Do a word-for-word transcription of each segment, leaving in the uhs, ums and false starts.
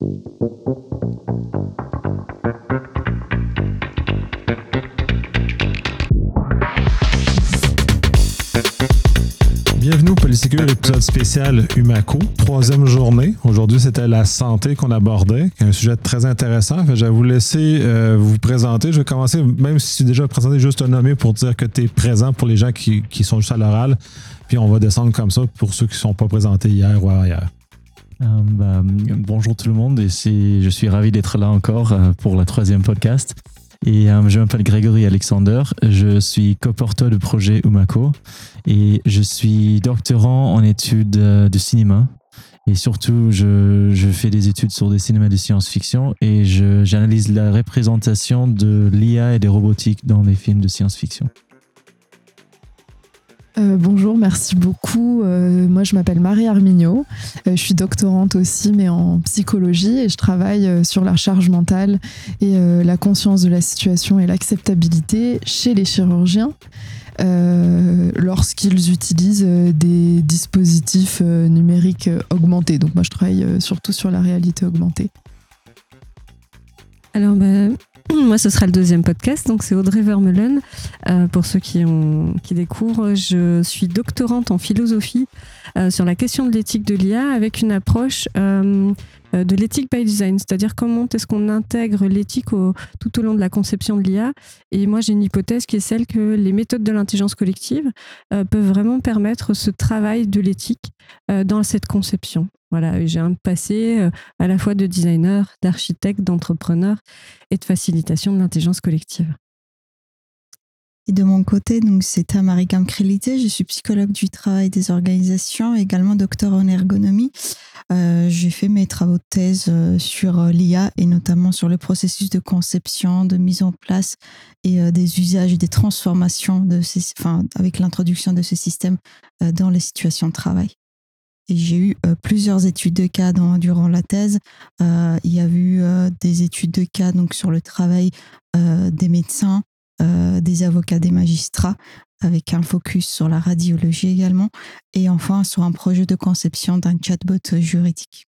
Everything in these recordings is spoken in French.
Bienvenue au Polysécure, épisode spécial Umaco, troisième journée. Aujourd'hui, c'était la santé qu'on abordait, un sujet très intéressant. Je vais vous laisser euh, vous présenter. Je vais commencer, même si tu es déjà présenté, juste un nommé pour dire que tu es présent pour les gens qui, qui sont juste à l'oral. Puis on va descendre comme ça pour ceux qui ne sont pas présentés hier ou avant-hier. Euh, bah, bonjour tout le monde, et c'est, je suis ravi d'être là encore euh, pour le troisième podcast. Et euh, je m'appelle Grégory Alexander, je suis coporteur du projet Umaco et je suis doctorant en études de cinéma. Et surtout, je, je fais des études sur des cinémas de science-fiction et je, j'analyse la représentation de l'I A et des robotiques dans les films de science-fiction. Euh, bonjour, merci beaucoup. Euh, moi, je m'appelle Marie Armignot. Euh, je suis doctorante aussi, mais en psychologie, et je travaille euh, sur la charge mentale et euh, la conscience de la situation et l'acceptabilité chez les chirurgiens euh, lorsqu'ils utilisent euh, des dispositifs euh, numériques euh, augmentés. Donc, moi, je travaille euh, surtout sur la réalité augmentée. Alors, ben... moi, ce sera le deuxième podcast, donc c'est Audrey Vermeulen. Euh, pour ceux qui, ont, qui découvrent, je suis doctorante en philosophie euh, sur la question de l'éthique de l'I A avec une approche euh, de l'éthique by design, c'est-à-dire comment est-ce qu'on intègre l'éthique au, tout au long de la conception de l'I A. Et moi, j'ai une hypothèse qui est celle que les méthodes de l'intelligence collective euh, peuvent vraiment permettre ce travail de l'éthique euh, dans cette conception. Voilà, j'ai un passé euh, à la fois de designer, d'architecte, d'entrepreneur et de facilitation de l'intelligence collective. Et de mon côté, donc, c'est Tamari Gamkrelite, je suis psychologue du travail des organisations, également docteur en ergonomie. Euh, j'ai fait mes travaux de thèse euh, sur euh, l'I A et notamment sur le processus de conception, de mise en place et euh, des usages et des transformations de ces, enfin, avec l'introduction de ce système euh, dans les situations de travail. Et j'ai eu euh, plusieurs études de cas dans, durant la thèse. Euh, il y a eu euh, des études de cas donc, sur le travail euh, des médecins, euh, des avocats, des magistrats, avec un focus sur la radiologie également. Et enfin, sur un projet de conception d'un chatbot juridique.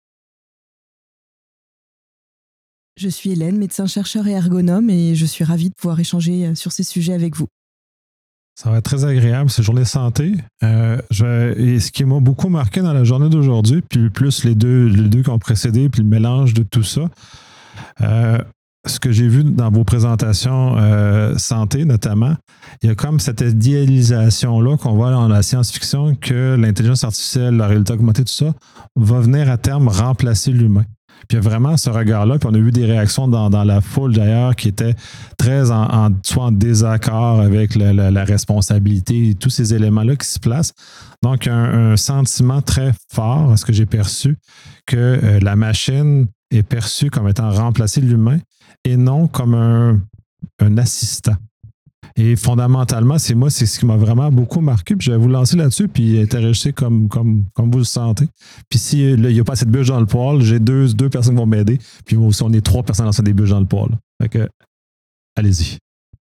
Je suis Hélène, médecin-chercheur et ergonome, et je suis ravie de pouvoir échanger sur ces sujets avec vous. Ça va être très agréable, cette journée santé. Euh, je, et ce qui m'a beaucoup marqué dans la journée d'aujourd'hui, puis plus les deux, les deux qui ont précédé, puis le mélange de tout ça, euh, ce que j'ai vu dans vos présentations euh, santé notamment, il y a comme cette idéalisation-là qu'on voit dans la science-fiction que l'intelligence artificielle, la réalité augmentée, tout ça, va venir à terme remplacer l'humain. Puis il y a vraiment ce regard-là, puis on a eu des réactions dans, dans la foule d'ailleurs qui étaient très en, en, soit en désaccord avec la, la, la responsabilité et tous ces éléments-là qui se placent. Donc un, un sentiment très fort, ce que j'ai perçu, que euh, la machine est perçue comme étant remplacée de l'humain et non comme un, un assistant. Et fondamentalement, c'est moi, c'est ce qui m'a vraiment beaucoup marqué. Puis je vais vous lancer là-dessus, puis interagir comme, comme, comme vous le sentez. Puis s'il n'y a pas cette bûche dans le poêle, j'ai deux, deux personnes qui vont m'aider. Puis moi aussi, on est trois personnes dans des bûches dans le poêle. Fait que, allez-y.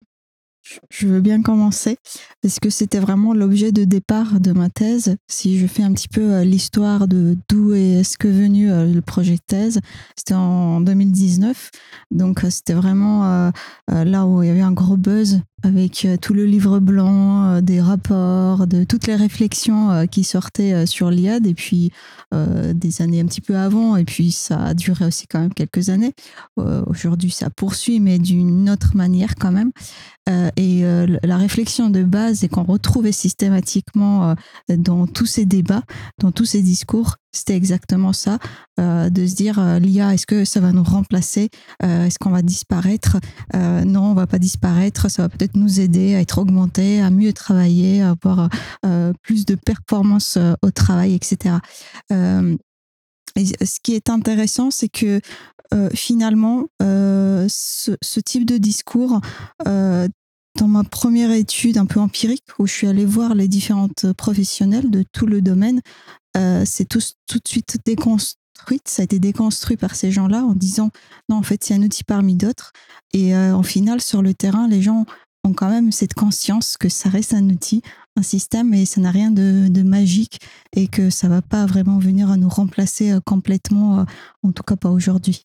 Je veux bien commencer parce que c'était vraiment l'objet de départ de ma thèse. Si je fais un petit peu l'histoire de d'où est-ce que venu le projet de thèse, c'était en deux mille dix-neuf. Donc c'était vraiment là où il y avait un gros buzz avec tout le livre blanc, des rapports, de toutes les réflexions qui sortaient sur l'I A depuis euh, des années un petit peu avant, et puis ça a duré aussi quand même quelques années. Euh, aujourd'hui, ça poursuit, mais d'une autre manière quand même. Euh, et euh, la réflexion de base et qu'on retrouvait systématiquement euh, dans tous ces débats, dans tous ces discours, c'était exactement ça, euh, de se dire euh, l'I A, est-ce que ça va nous remplacer, euh, est-ce qu'on va disparaître, euh, non, on va pas disparaître, ça va peut-être nous aider à être augmenté, à mieux travailler, à avoir euh, plus de performance euh, au travail, et cetera. Euh, et ce qui est intéressant, c'est que euh, finalement, euh, ce, ce type de discours, euh, dans ma première étude un peu empirique, où je suis allée voir les différentes professionnelles de tout le domaine, euh, c'est tout, tout de suite déconstruit. Ça a été déconstruit par ces gens-là en disant non, en fait, c'est un outil parmi d'autres. Et euh, en final, sur le terrain, les gens ont quand même cette conscience que ça reste un outil, un système, et ça n'a rien de, de magique, et que ça ne va pas vraiment venir nous remplacer complètement, en tout cas pas aujourd'hui.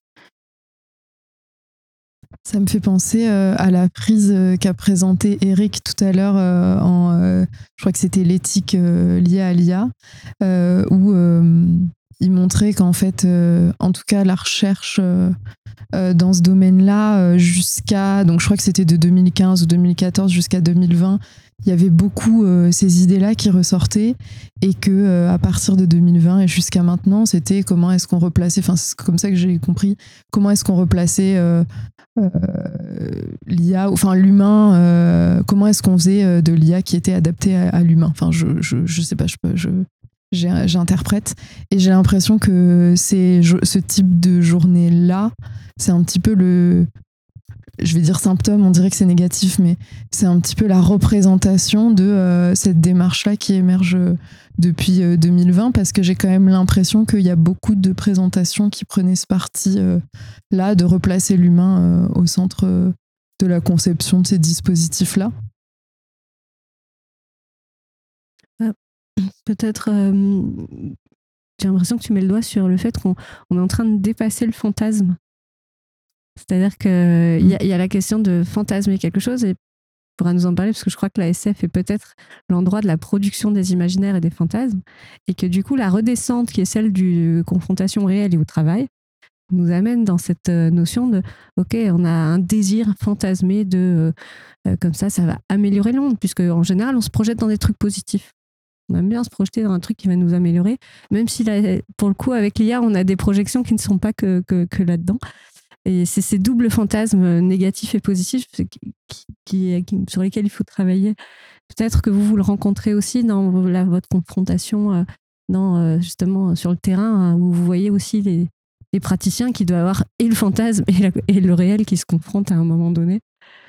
Ça me fait penser euh, à la prise euh, qu'a présentée Eric tout à l'heure euh, en, euh, je crois que c'était l'éthique euh, liée à l'I A, euh, où euh, il montrait qu'en fait, euh, en tout cas, la recherche euh, euh, dans ce domaine-là, euh, jusqu'à, donc je crois que c'était de deux mille quinze ou deux mille quatorze jusqu'à deux mille vingt, il y avait beaucoup euh, ces idées-là qui ressortaient, et que euh, à partir de deux mille vingt et jusqu'à maintenant, c'était comment est-ce qu'on replaçait, enfin c'est comme ça que j'ai compris, comment est-ce qu'on replaçait euh, euh, l'I A, enfin l'humain, euh, comment est-ce qu'on faisait de l'I A qui était adaptée à, à l'humain. Enfin je, je, je sais pas, je peux, je, j'interprète, et j'ai l'impression que c'est ce type de journée-là, c'est un petit peu le, je vais dire symptôme, on dirait que c'est négatif, mais c'est un petit peu la représentation de euh, cette démarche-là qui émerge depuis euh, deux mille vingt, parce que j'ai quand même l'impression qu'il y a beaucoup de présentations qui prenaient ce parti-là, euh, de replacer l'humain euh, au centre euh, de la conception de ces dispositifs-là. Ah, peut-être, euh, j'ai l'impression que tu mets le doigt sur le fait qu'on on est en train de dépasser le fantasme. C'est-à-dire qu'il mmh. y, y a la question de fantasmer quelque chose, et tu pourras nous en parler, parce que je crois que la S F est peut-être l'endroit de la production des imaginaires et des fantasmes, et que du coup, la redescente, qui est celle du confrontation réelle et au travail, nous amène dans cette notion de « ok, on a un désir fantasmé de euh, comme ça, ça va améliorer le monde », puisque en général, on se projette dans des trucs positifs. On aime bien se projeter dans un truc qui va nous améliorer, même si là, pour le coup, avec l'I A, on a des projections qui ne sont pas que, que, que là-dedans. Et c'est ces doubles fantasmes négatifs et positifs qui, qui, qui, sur lesquels il faut travailler. Peut-être que vous, vous le rencontrez aussi dans la, votre confrontation, dans, justement sur le terrain, où vous voyez aussi les, les praticiens qui doivent avoir et le fantasme et, la, et le réel qui se confrontent à un moment donné.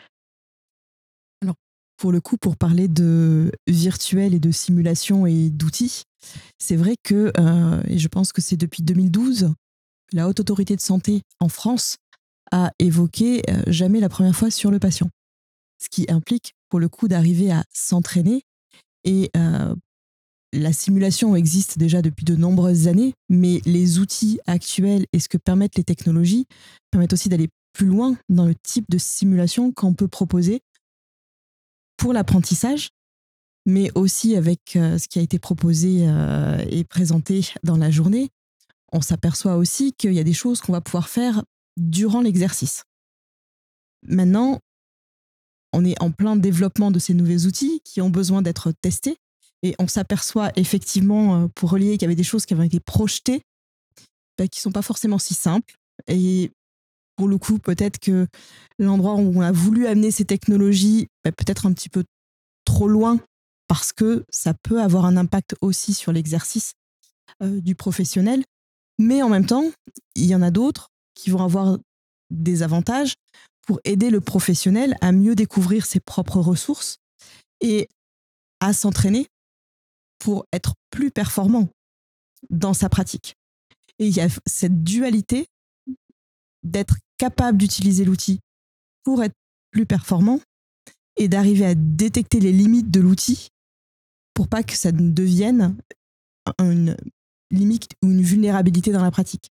Alors, pour le coup, pour parler de virtuel et de simulation et d'outils, c'est vrai que, euh, et je pense que c'est depuis deux mille douze, la Haute Autorité de Santé en France a évoqué euh, jamais la première fois sur le patient. Ce qui implique, pour le coup, d'arriver à s'entraîner. Et euh, la simulation existe déjà depuis de nombreuses années, mais les outils actuels et ce que permettent les technologies permettent aussi d'aller plus loin dans le type de simulation qu'on peut proposer pour l'apprentissage, mais aussi avec euh, ce qui a été proposé euh, et présenté dans la journée. On s'aperçoit aussi qu'il y a des choses qu'on va pouvoir faire durant l'exercice. Maintenant, on est en plein développement de ces nouveaux outils qui ont besoin d'être testés, et on s'aperçoit effectivement, pour relier, qu'il y avait des choses qui avaient été projetées, bah, qui ne sont pas forcément si simples. Et pour le coup, peut-être que l'endroit où on a voulu amener ces technologies, bah, peut-être un petit peu trop loin, parce que ça peut avoir un impact aussi sur l'exercice euh, du professionnel. Mais en même temps, il y en a d'autres qui vont avoir des avantages pour aider le professionnel à mieux découvrir ses propres ressources et à s'entraîner pour être plus performant dans sa pratique. Et il y a cette dualité d'être capable d'utiliser l'outil pour être plus performant et d'arriver à détecter les limites de l'outil pour pas que ça ne devienne une limite ou une vulnérabilité dans la pratique.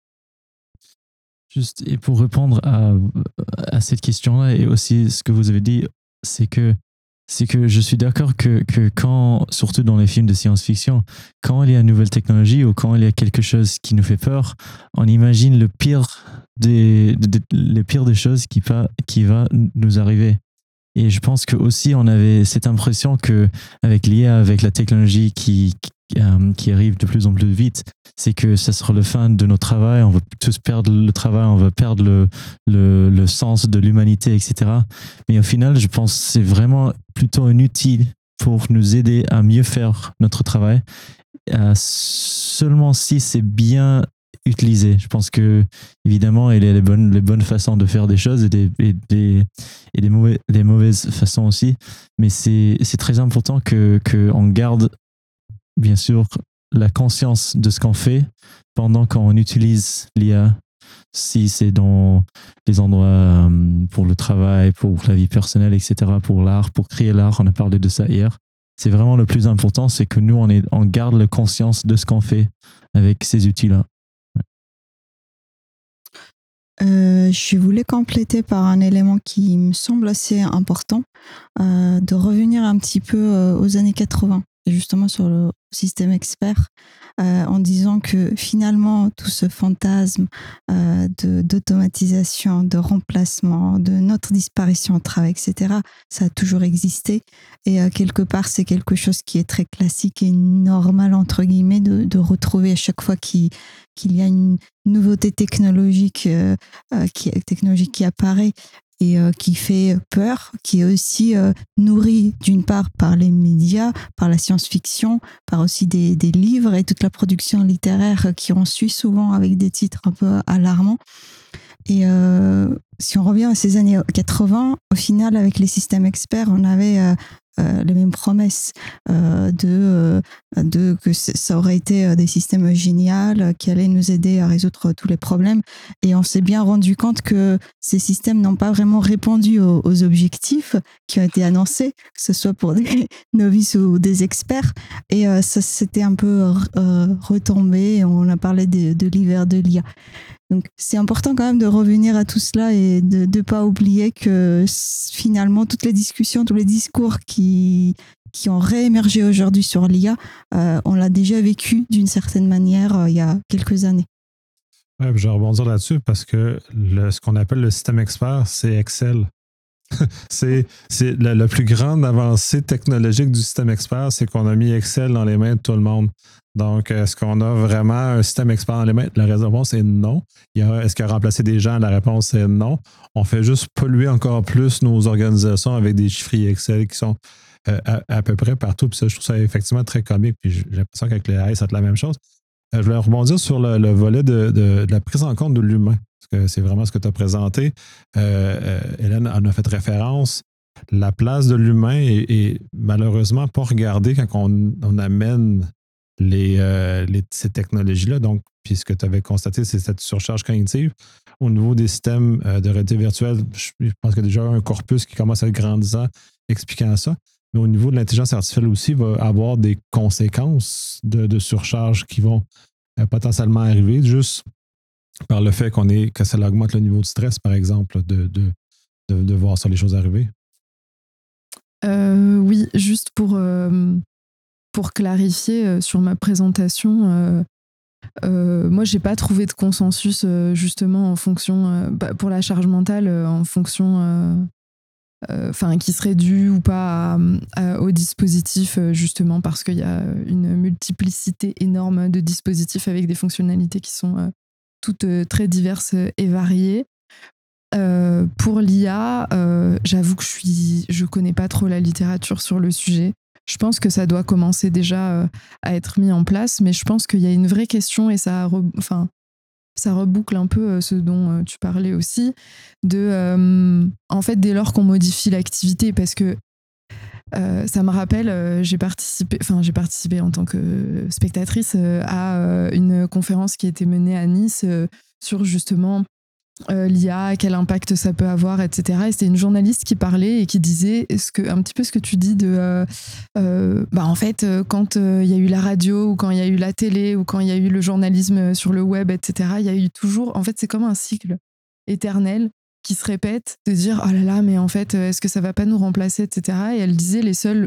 Juste, et pour répondre à, à cette question-là, et aussi ce que vous avez dit, c'est que, c'est que je suis d'accord que, que quand, surtout dans les films de science-fiction, quand il y a une nouvelle technologie ou quand il y a quelque chose qui nous fait peur, on imagine le pire des, des, les pires des choses qui, va, qui va nous arriver. Et je pense que aussi on avait cette impression que avec l'I A, avec la technologie qui, qui qui arrive de plus en plus vite, c'est que ça sera le fin de notre travail, on va tous perdre le travail, on va perdre le, le, le sens de l'humanité, et cetera. Mais au final, je pense que c'est vraiment plutôt un outil pour nous aider à mieux faire notre travail, euh, seulement si c'est bien utilisé. Je pense que évidemment, il y a les bonnes, les bonnes façons de faire des choses et des, et des, et des, mauvais, des mauvaises façons aussi, mais c'est, c'est très important que, que on garde bien sûr la conscience de ce qu'on fait pendant qu'on utilise l'I A Si c'est dans les endroits euh, pour le travail, pour la vie personnelle, et cetera, pour l'art, pour créer l'art, on a parlé de ça hier. C'est vraiment le plus important, c'est que nous, on, est, on garde la conscience de ce qu'on fait avec ces outils-là. Euh, je voulais compléter par un élément qui me semble assez important, euh, de revenir un petit peu euh, aux années quatre-vingts, et justement sur le système expert, euh, en disant que finalement tout ce fantasme euh, de, d'automatisation, de remplacement, de notre disparition au travail, et cetera, ça a toujours existé. Et euh, quelque part, c'est quelque chose qui est très classique et normal, entre guillemets, de, de retrouver à chaque fois qu'il, qu'il y a une nouveauté technologique, euh, euh, qui, technologique qui apparaît et euh, qui fait peur, qui est aussi euh, nourrie d'une part par les médias, par la science-fiction, par aussi des, des livres et toute la production littéraire qui en suit souvent avec des titres un peu alarmants. Et euh, si on revient à ces années quatre-vingts, au final, avec les systèmes experts, on avait euh, euh, les mêmes promesses euh, de, euh, de que ça aurait été des systèmes géniaux qui allaient nous aider à résoudre tous les problèmes. Et on s'est bien rendu compte que ces systèmes n'ont pas vraiment répondu aux, aux objectifs qui ont été annoncés, que ce soit pour des novices ou des experts. Et euh, ça s'était un peu euh, retombé. On a parlé de, de l'hiver de l'I A. Donc, c'est important quand même de revenir à tout cela et de ne pas oublier que finalement, toutes les discussions, tous les discours qui, qui ont réémergé aujourd'hui sur l'I A, euh, on l'a déjà vécu d'une certaine manière euh, il y a quelques années. Ouais, je vais rebondir là-dessus parce que le, ce qu'on appelle le système expert, c'est Excel. c'est c'est la, la plus grande avancée technologique du système expert, c'est qu'on a mis Excel dans les mains de tout le monde. Donc, est-ce qu'on a vraiment un système expert dans les mains? La réponse est non. Il y a, est-ce qu'il a remplacé des gens? La réponse est non. On fait juste polluer encore plus nos organisations avec des chiffriers Excel qui sont euh, à, à peu près partout. Puis ça, je trouve ça effectivement très comique. Puis j'ai l'impression qu'avec les A I, ça va être la même chose. Euh, je voulais rebondir sur le, le volet de, de, de la prise en compte de l'humain. Parce que c'est vraiment ce que tu as présenté. Euh, euh, Hélène en a fait référence. La place de l'humain est, est malheureusement pas regardée quand on, on amène les, euh, les, ces technologies-là. Donc, puis ce que tu avais constaté, c'est cette surcharge cognitive. Au niveau des systèmes euh, de réalité virtuelle, je pense qu'il y a déjà un corpus qui commence à être grandissant expliquant ça. Mais au niveau de l'intelligence artificielle aussi, il va avoir des conséquences de, de surcharge qui vont euh, potentiellement arriver juste par le fait qu'on est, que ça augmente le niveau de stress, par exemple, de, de, de, de voir ça, les choses arriver. Euh, oui, juste pour, euh, pour clarifier euh, sur ma présentation, euh, euh, moi, j'ai pas trouvé de consensus euh, justement en fonction, euh, bah, pour la charge mentale, euh, en fonction, enfin, euh, euh, qui serait due ou pas à, à, au dispositif, euh, justement parce qu'il y a une multiplicité énorme de dispositifs avec des fonctionnalités qui sont euh, toutes euh, très diverses et variées. Euh, pour l'I A, euh, j'avoue que je suis, je connais pas trop la littérature sur le sujet. Je pense que ça doit commencer déjà euh, à être mis en place, mais je pense qu'il y a une vraie question et ça, re, enfin, ça reboucle un peu euh, ce dont euh, tu parlais aussi, de, euh, en fait, dès lors qu'on modifie l'activité, parce que euh, ça me rappelle, euh, j'ai participé, enfin, j'ai participé en tant que spectatrice euh, à euh, une conférence qui était menée à Nice euh, sur justement Euh, l'I A, quel impact ça peut avoir, et cetera. Et c'était une journaliste qui parlait et qui disait ce que, un petit peu ce que tu dis de euh, euh, bah en fait, quand il euh, y a eu la radio ou quand il y a eu la télé ou quand il y a eu le journalisme sur le web, et cetera, il y a eu toujours, en fait, c'est comme un cycle éternel qui se répète, de dire oh là là, mais en fait, est-ce que ça va pas nous remplacer, et cetera. Et elle disait les seuls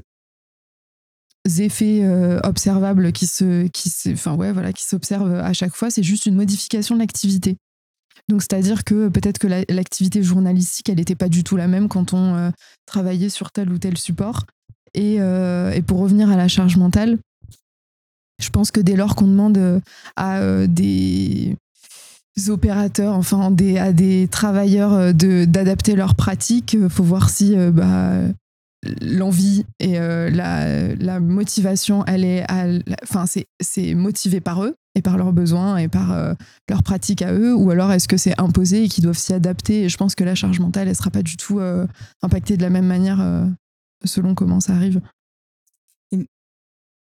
effets euh, observables qui se, qui se, enfin ouais, voilà, qui s'observent à chaque fois, c'est juste une modification de l'activité. Donc, c'est-à-dire que peut-être que la, l'activité journalistique, elle n'était pas du tout la même quand on euh, travaillait sur tel ou tel support. Et, euh, et pour revenir à la charge mentale, je pense que dès lors qu'on demande à euh, des opérateurs, enfin des, à des travailleurs de, d'adapter leurs pratiques, il faut voir si euh, bah, l'envie et euh, la, la motivation, elle est, enfin, c'est, c'est motivé par eux et par leurs besoins et par euh, leurs pratiques à eux, ou alors est-ce que c'est imposé et qu'ils doivent s'y adapter? Et je pense que la charge mentale, elle ne sera pas du tout euh, impactée de la même manière euh, selon comment ça arrive. Et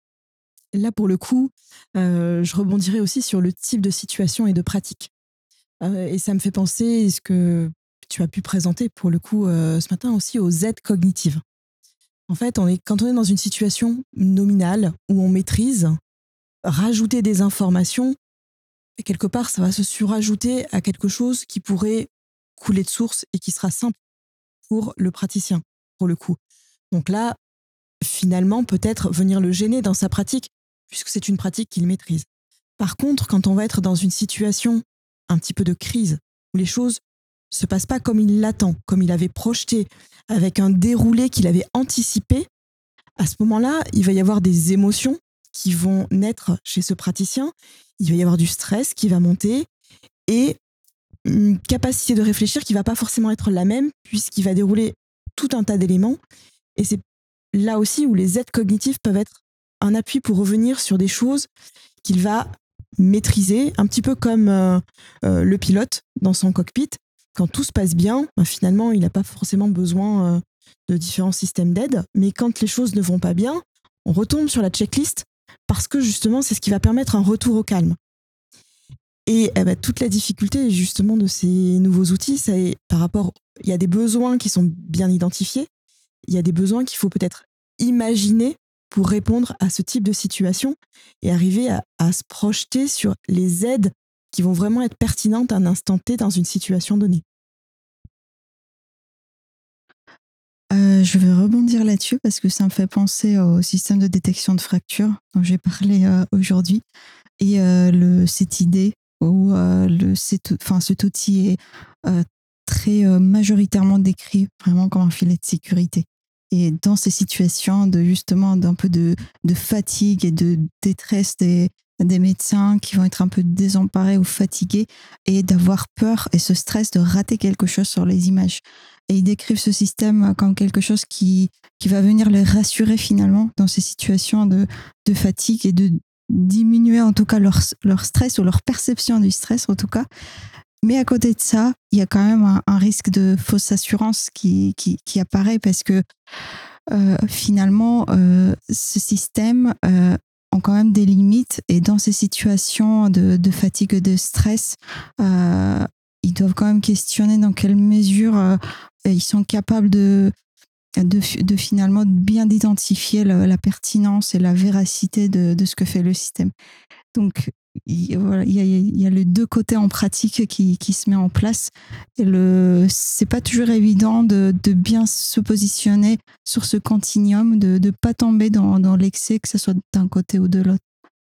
là, pour le coup, euh, je rebondirai aussi sur le type de situation et de pratique. Euh, et ça me fait penser, ce que tu as pu présenter pour le coup euh, ce matin aussi, aux aides cognitives. En fait, on est, quand on est dans une situation nominale où on maîtrise, rajouter des informations, et quelque part, ça va se surajouter à quelque chose qui pourrait couler de source et qui sera simple pour le praticien, pour le coup. Donc là, finalement, peut-être venir le gêner dans sa pratique, puisque c'est une pratique qu'il maîtrise. Par contre, quand on va être dans une situation un petit peu de crise, où les choses ne se passent pas comme il l'attend, comme il avait projeté, avec un déroulé qu'il avait anticipé, à ce moment-là, il va y avoir des émotions qui vont naître chez ce praticien, il va y avoir du stress qui va monter et une capacité de réfléchir qui ne va pas forcément être la même, puisqu'il va dérouler tout un tas d'éléments. Et c'est là aussi où les aides cognitives peuvent être un appui pour revenir sur des choses qu'il va maîtriser, un petit peu comme euh, euh, le pilote dans son cockpit. Quand tout se passe bien, ben finalement, il n'a pas forcément besoin euh, de différents systèmes d'aide. Mais quand les choses ne vont pas bien, on retombe sur la checklist parce que justement, c'est ce qui va permettre un retour au calme. Et eh ben, toute la difficulté justement de ces nouveaux outils, c'est par rapport, il y a des besoins qui sont bien identifiés, il y a des besoins qu'il faut peut-être imaginer pour répondre à ce type de situation et arriver à, à se projeter sur les aides qui vont vraiment être pertinentes à un instant T dans une situation donnée. Euh, je vais rebondir là-dessus parce que ça me fait penser au système de détection de fractures dont j'ai parlé euh, aujourd'hui et euh, le, cette idée où euh, le, cet, enfin, cet outil est euh, très euh, majoritairement décrit vraiment comme un filet de sécurité. Et dans ces situations de justement d'un peu de, de fatigue et de détresse des, des médecins qui vont être un peu désemparés ou fatigués et d'avoir peur et ce stress de rater quelque chose sur les images. Et ils décrivent ce système comme quelque chose qui, qui va venir les rassurer finalement dans ces situations de, de fatigue et de diminuer en tout cas leur, leur stress ou leur perception du stress en tout cas. Mais à côté de ça, il y a quand même un, un risque de fausse assurance qui, qui, qui apparaît parce que euh, finalement, euh, ce système euh, a quand même des limites et dans ces situations de, de fatigue et de stress, euh, ils doivent quand même questionner dans quelle mesure euh, ils sont capables de, de, de finalement bien d'identifier la, la pertinence et la véracité de, de ce que fait le système. Donc, il, voilà, il, y a, il y a les deux côtés en pratique qui, qui se met en place. Et le, c'est pas toujours évident de, de bien se positionner sur ce continuum, de ne pas tomber dans, dans l'excès, que ce soit d'un côté ou de l'autre.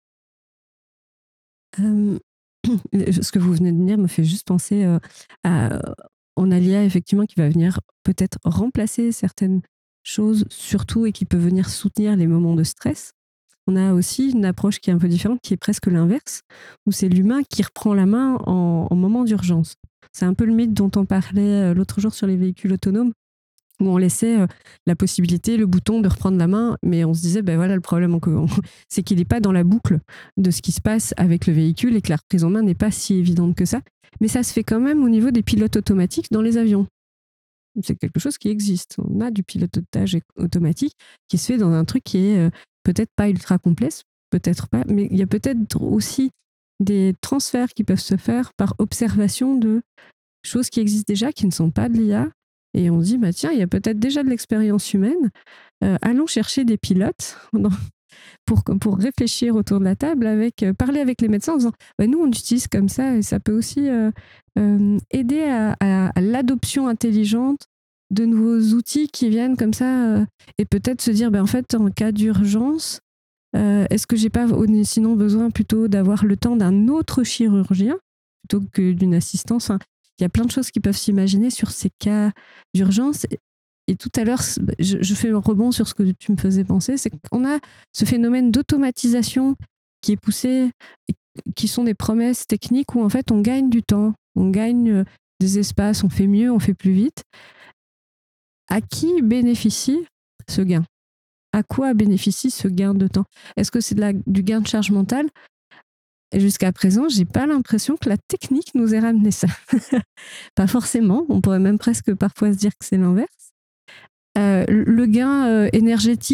Euh, ce que vous venez de dire me fait juste penser euh, à... On a l'I A effectivement qui va venir peut-être remplacer certaines choses, surtout, et qui peut venir soutenir les moments de stress. On a aussi une approche qui est un peu différente, qui est presque l'inverse, où c'est l'humain qui reprend la main en, en moment d'urgence. C'est un peu le mythe dont on parlait l'autre jour sur les véhicules autonomes, où on laissait euh, la possibilité, le bouton de reprendre la main, mais on se disait, ben voilà, le problème, c'est qu'il n'est pas dans la boucle de ce qui se passe avec le véhicule et que la reprise en main n'est pas si évidente que ça. Mais ça se fait quand même au niveau des pilotes automatiques dans les avions. C'est quelque chose qui existe. On a du pilotage automatique qui se fait dans un truc qui est euh, peut-être pas ultra complexe, peut-être pas, mais il y a peut-être aussi des transferts qui peuvent se faire par observation de choses qui existent déjà, qui ne sont pas de l'I A. Et on se dit, bah tiens, il y a peut-être déjà de l'expérience humaine. Euh, allons chercher des pilotes pour, pour réfléchir autour de la table, avec, euh, parler avec les médecins en disant, bah, nous, on utilise comme ça, et ça peut aussi euh, euh, aider à, à, à l'adoption intelligente de nouveaux outils qui viennent comme ça, euh, et peut-être se dire, bah, en fait, en cas d'urgence, euh, est-ce que j'ai pas sinon besoin plutôt d'avoir le temps d'un autre chirurgien plutôt que d'une assistance? Enfin, il y a plein de choses qui peuvent s'imaginer sur ces cas d'urgence. Et tout à l'heure, je, je fais un rebond sur ce que tu me faisais penser, c'est qu'on a ce phénomène d'automatisation qui est poussé, qui sont des promesses techniques où en fait on gagne du temps, on gagne des espaces, on fait mieux, on fait plus vite. À qui bénéficie ce gain? À quoi bénéficie ce gain de temps? Est-ce que c'est de la, du gain de charge mentale? Et jusqu'à présent, j'ai pas l'impression que la technique nous ait ramené ça. Pas forcément, on pourrait même presque parfois se dire que c'est l'inverse. Euh, le gain euh, énergétique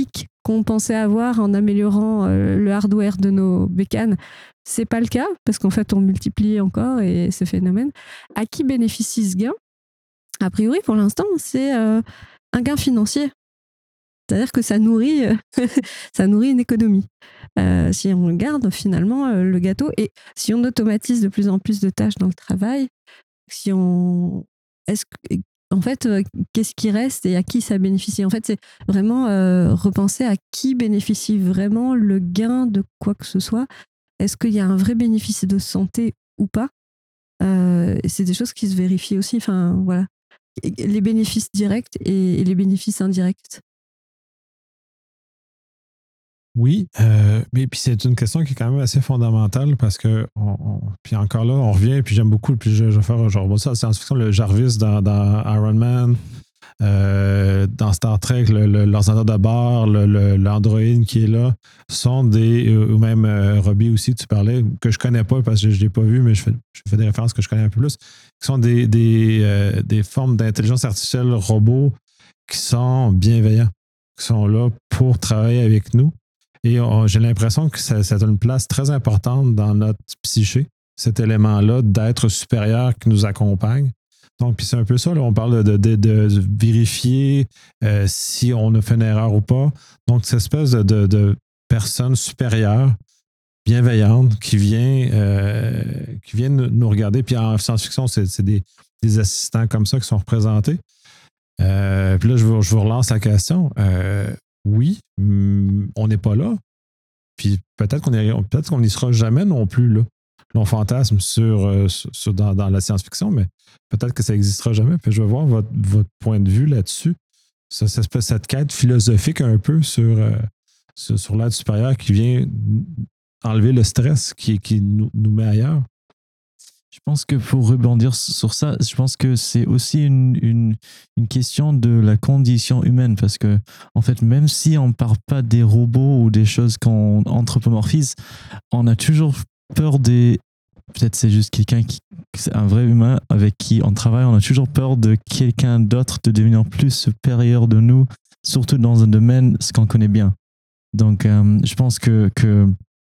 qu'on pensait avoir en améliorant euh, le hardware de nos bécanes. C'est pas le cas, parce qu'en fait, on multiplie encore et ce phénomène. À qui bénéficie ce gain ? A priori, pour l'instant, c'est euh, un gain financier. C'est-à-dire que ça nourrit, ça nourrit une économie. Euh, si on garde finalement euh, le gâteau et si on automatise de plus en plus de tâches dans le travail, si on, est-ce que, en fait, euh, qu'est-ce qui reste et à qui ça bénéficie ? En fait, c'est vraiment euh, repenser à qui bénéficie vraiment le gain de quoi que ce soit. Est-ce qu'il y a un vrai bénéfice de santé ou pas ? euh, C'est des choses qui se vérifient aussi. Enfin, voilà, les bénéfices directs et, et les bénéfices indirects. Oui, euh, mais puis c'est une question qui est quand même assez fondamentale parce que, on, on, puis encore là, on revient, puis j'aime beaucoup, puis je, je vais faire genre ça, la science-fiction, le Jarvis dans, dans Iron Man, euh, dans Star Trek, le, le, l'ordinateur de bord, le, le, l'Android qui est là, sont des, ou même euh, Robbie aussi, tu parlais, que je connais pas parce que je ne l'ai pas vu, mais je fais, je fais des références que je connais un peu plus, qui sont des, des, euh, des formes d'intelligence artificielle robots qui sont bienveillants, qui sont là pour travailler avec nous. Et on, j'ai l'impression que ça, ça a une place très importante dans notre psyché, cet élément-là d'être supérieur qui nous accompagne. Donc, puis c'est un peu ça, là, on parle de, de, de vérifier euh, si on a fait une erreur ou pas. Donc, cette espèce de, de, de personne supérieure, bienveillante, qui vient, euh, qui vient nous regarder. Puis en science-fiction, c'est, c'est des, des assistants comme ça qui sont représentés. Euh, puis là, je vous, je vous relance la question. Euh, Oui, on n'est pas là. Puis peut-être qu'on est, peut-être qu'on n'y sera jamais non plus là. L'on fantasme sur, sur dans, dans la science-fiction, mais peut-être que ça n'existera jamais. Puis je veux voir votre, votre point de vue là-dessus. Ça, ça, cette quête philosophique un peu sur, euh, sur, sur l'être supérieur qui vient enlever le stress qui, qui nous, nous met ailleurs. Je pense que pour rebondir sur ça, je pense que c'est aussi une, une, une question de la condition humaine parce que, en fait, même si on ne parle pas des robots ou des choses qu'on anthropomorphise, on a toujours peur des. Peut-être c'est juste quelqu'un qui. C'est un vrai humain avec qui on travaille, on a toujours peur de quelqu'un d'autre de devenir plus supérieur de nous, surtout dans un domaine ce qu'on connaît bien. Donc, euh, je pense que, que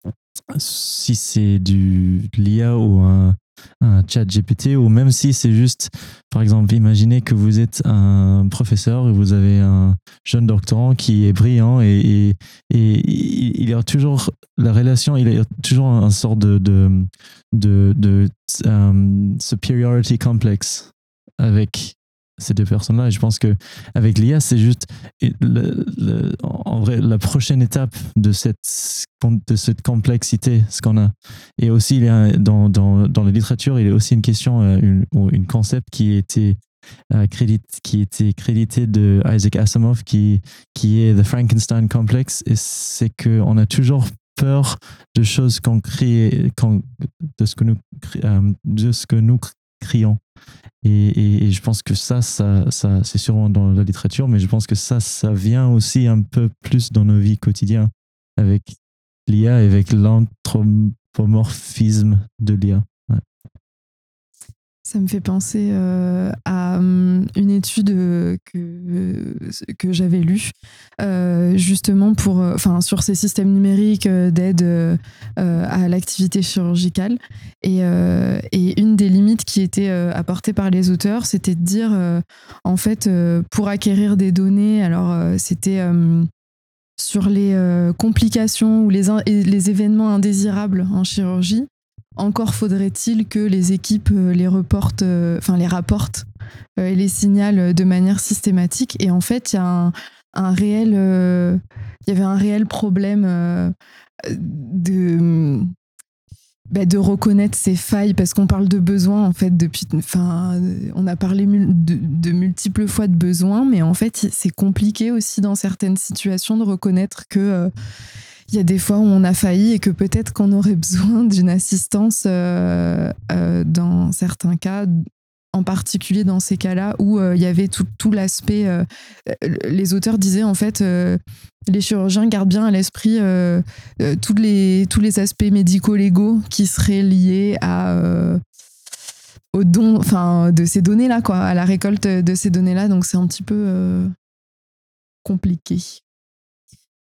si c'est du de l'I A ou un. un chat G P T ou même si c'est juste, par exemple, imaginez que vous êtes un professeur et vous avez un jeune doctorant qui est brillant et, et, et il y a toujours la relation, il y a toujours un sort de, de, de, de um, superiority complex avec ces deux personnes-là. Et je pense qu'avec l'I A, c'est juste le, le, en vrai la prochaine étape de cette, de cette complexité, ce qu'on a. Et aussi, il y a, dans, dans, dans la littérature, il y a aussi une question, une, une concept qui a été euh, crédit, qui était crédité de Isaac Asimov, qui, qui est The Frankenstein Complex. Et c'est qu'on a toujours peur de choses qu'on crée, qu'on, de ce que nous, euh, de ce que nous crions. Et, et, et je pense que ça, ça, ça, c'est sûrement dans la littérature, mais je pense que ça, ça vient aussi un peu plus dans nos vies quotidiennes avec l'I A et avec l'anthropomorphisme de l'I A. Ouais. Ça me fait penser euh, à um, une étude euh, que, que j'avais lue euh, justement pour, enfin, sur ces systèmes numériques euh, d'aide euh, à l'activité chirurgicale. Et, euh, et une des limites qui était euh, apportée par les auteurs, c'était de dire, euh, en fait, euh, pour acquérir des données, alors euh, c'était euh, sur les euh, complications ou les, in- les événements indésirables en chirurgie. Encore faudrait-il que les équipes les reportent, enfin euh, les rapportent euh, et les signalent de manière systématique. Et en fait, il y a un, un réel, euh, il y avait un réel problème euh, de, bah, de reconnaître ces failles parce qu'on parle de besoins en fait depuis. Enfin, on a parlé de, de multiples fois de besoins, mais en fait, c'est compliqué aussi dans certaines situations de reconnaître que euh, il y a des fois où on a failli et que peut-être qu'on aurait besoin d'une assistance euh, euh, dans certains cas, en particulier dans ces cas-là où euh, il y avait tout, tout l'aspect... Euh, les auteurs disaient en fait, euh, les chirurgiens gardent bien à l'esprit euh, euh, tous, les, tous les aspects médico-légaux qui seraient liés à... Euh, au don, enfin, de ces données-là, quoi, à la récolte de ces données-là. Donc c'est un petit peu euh, compliqué.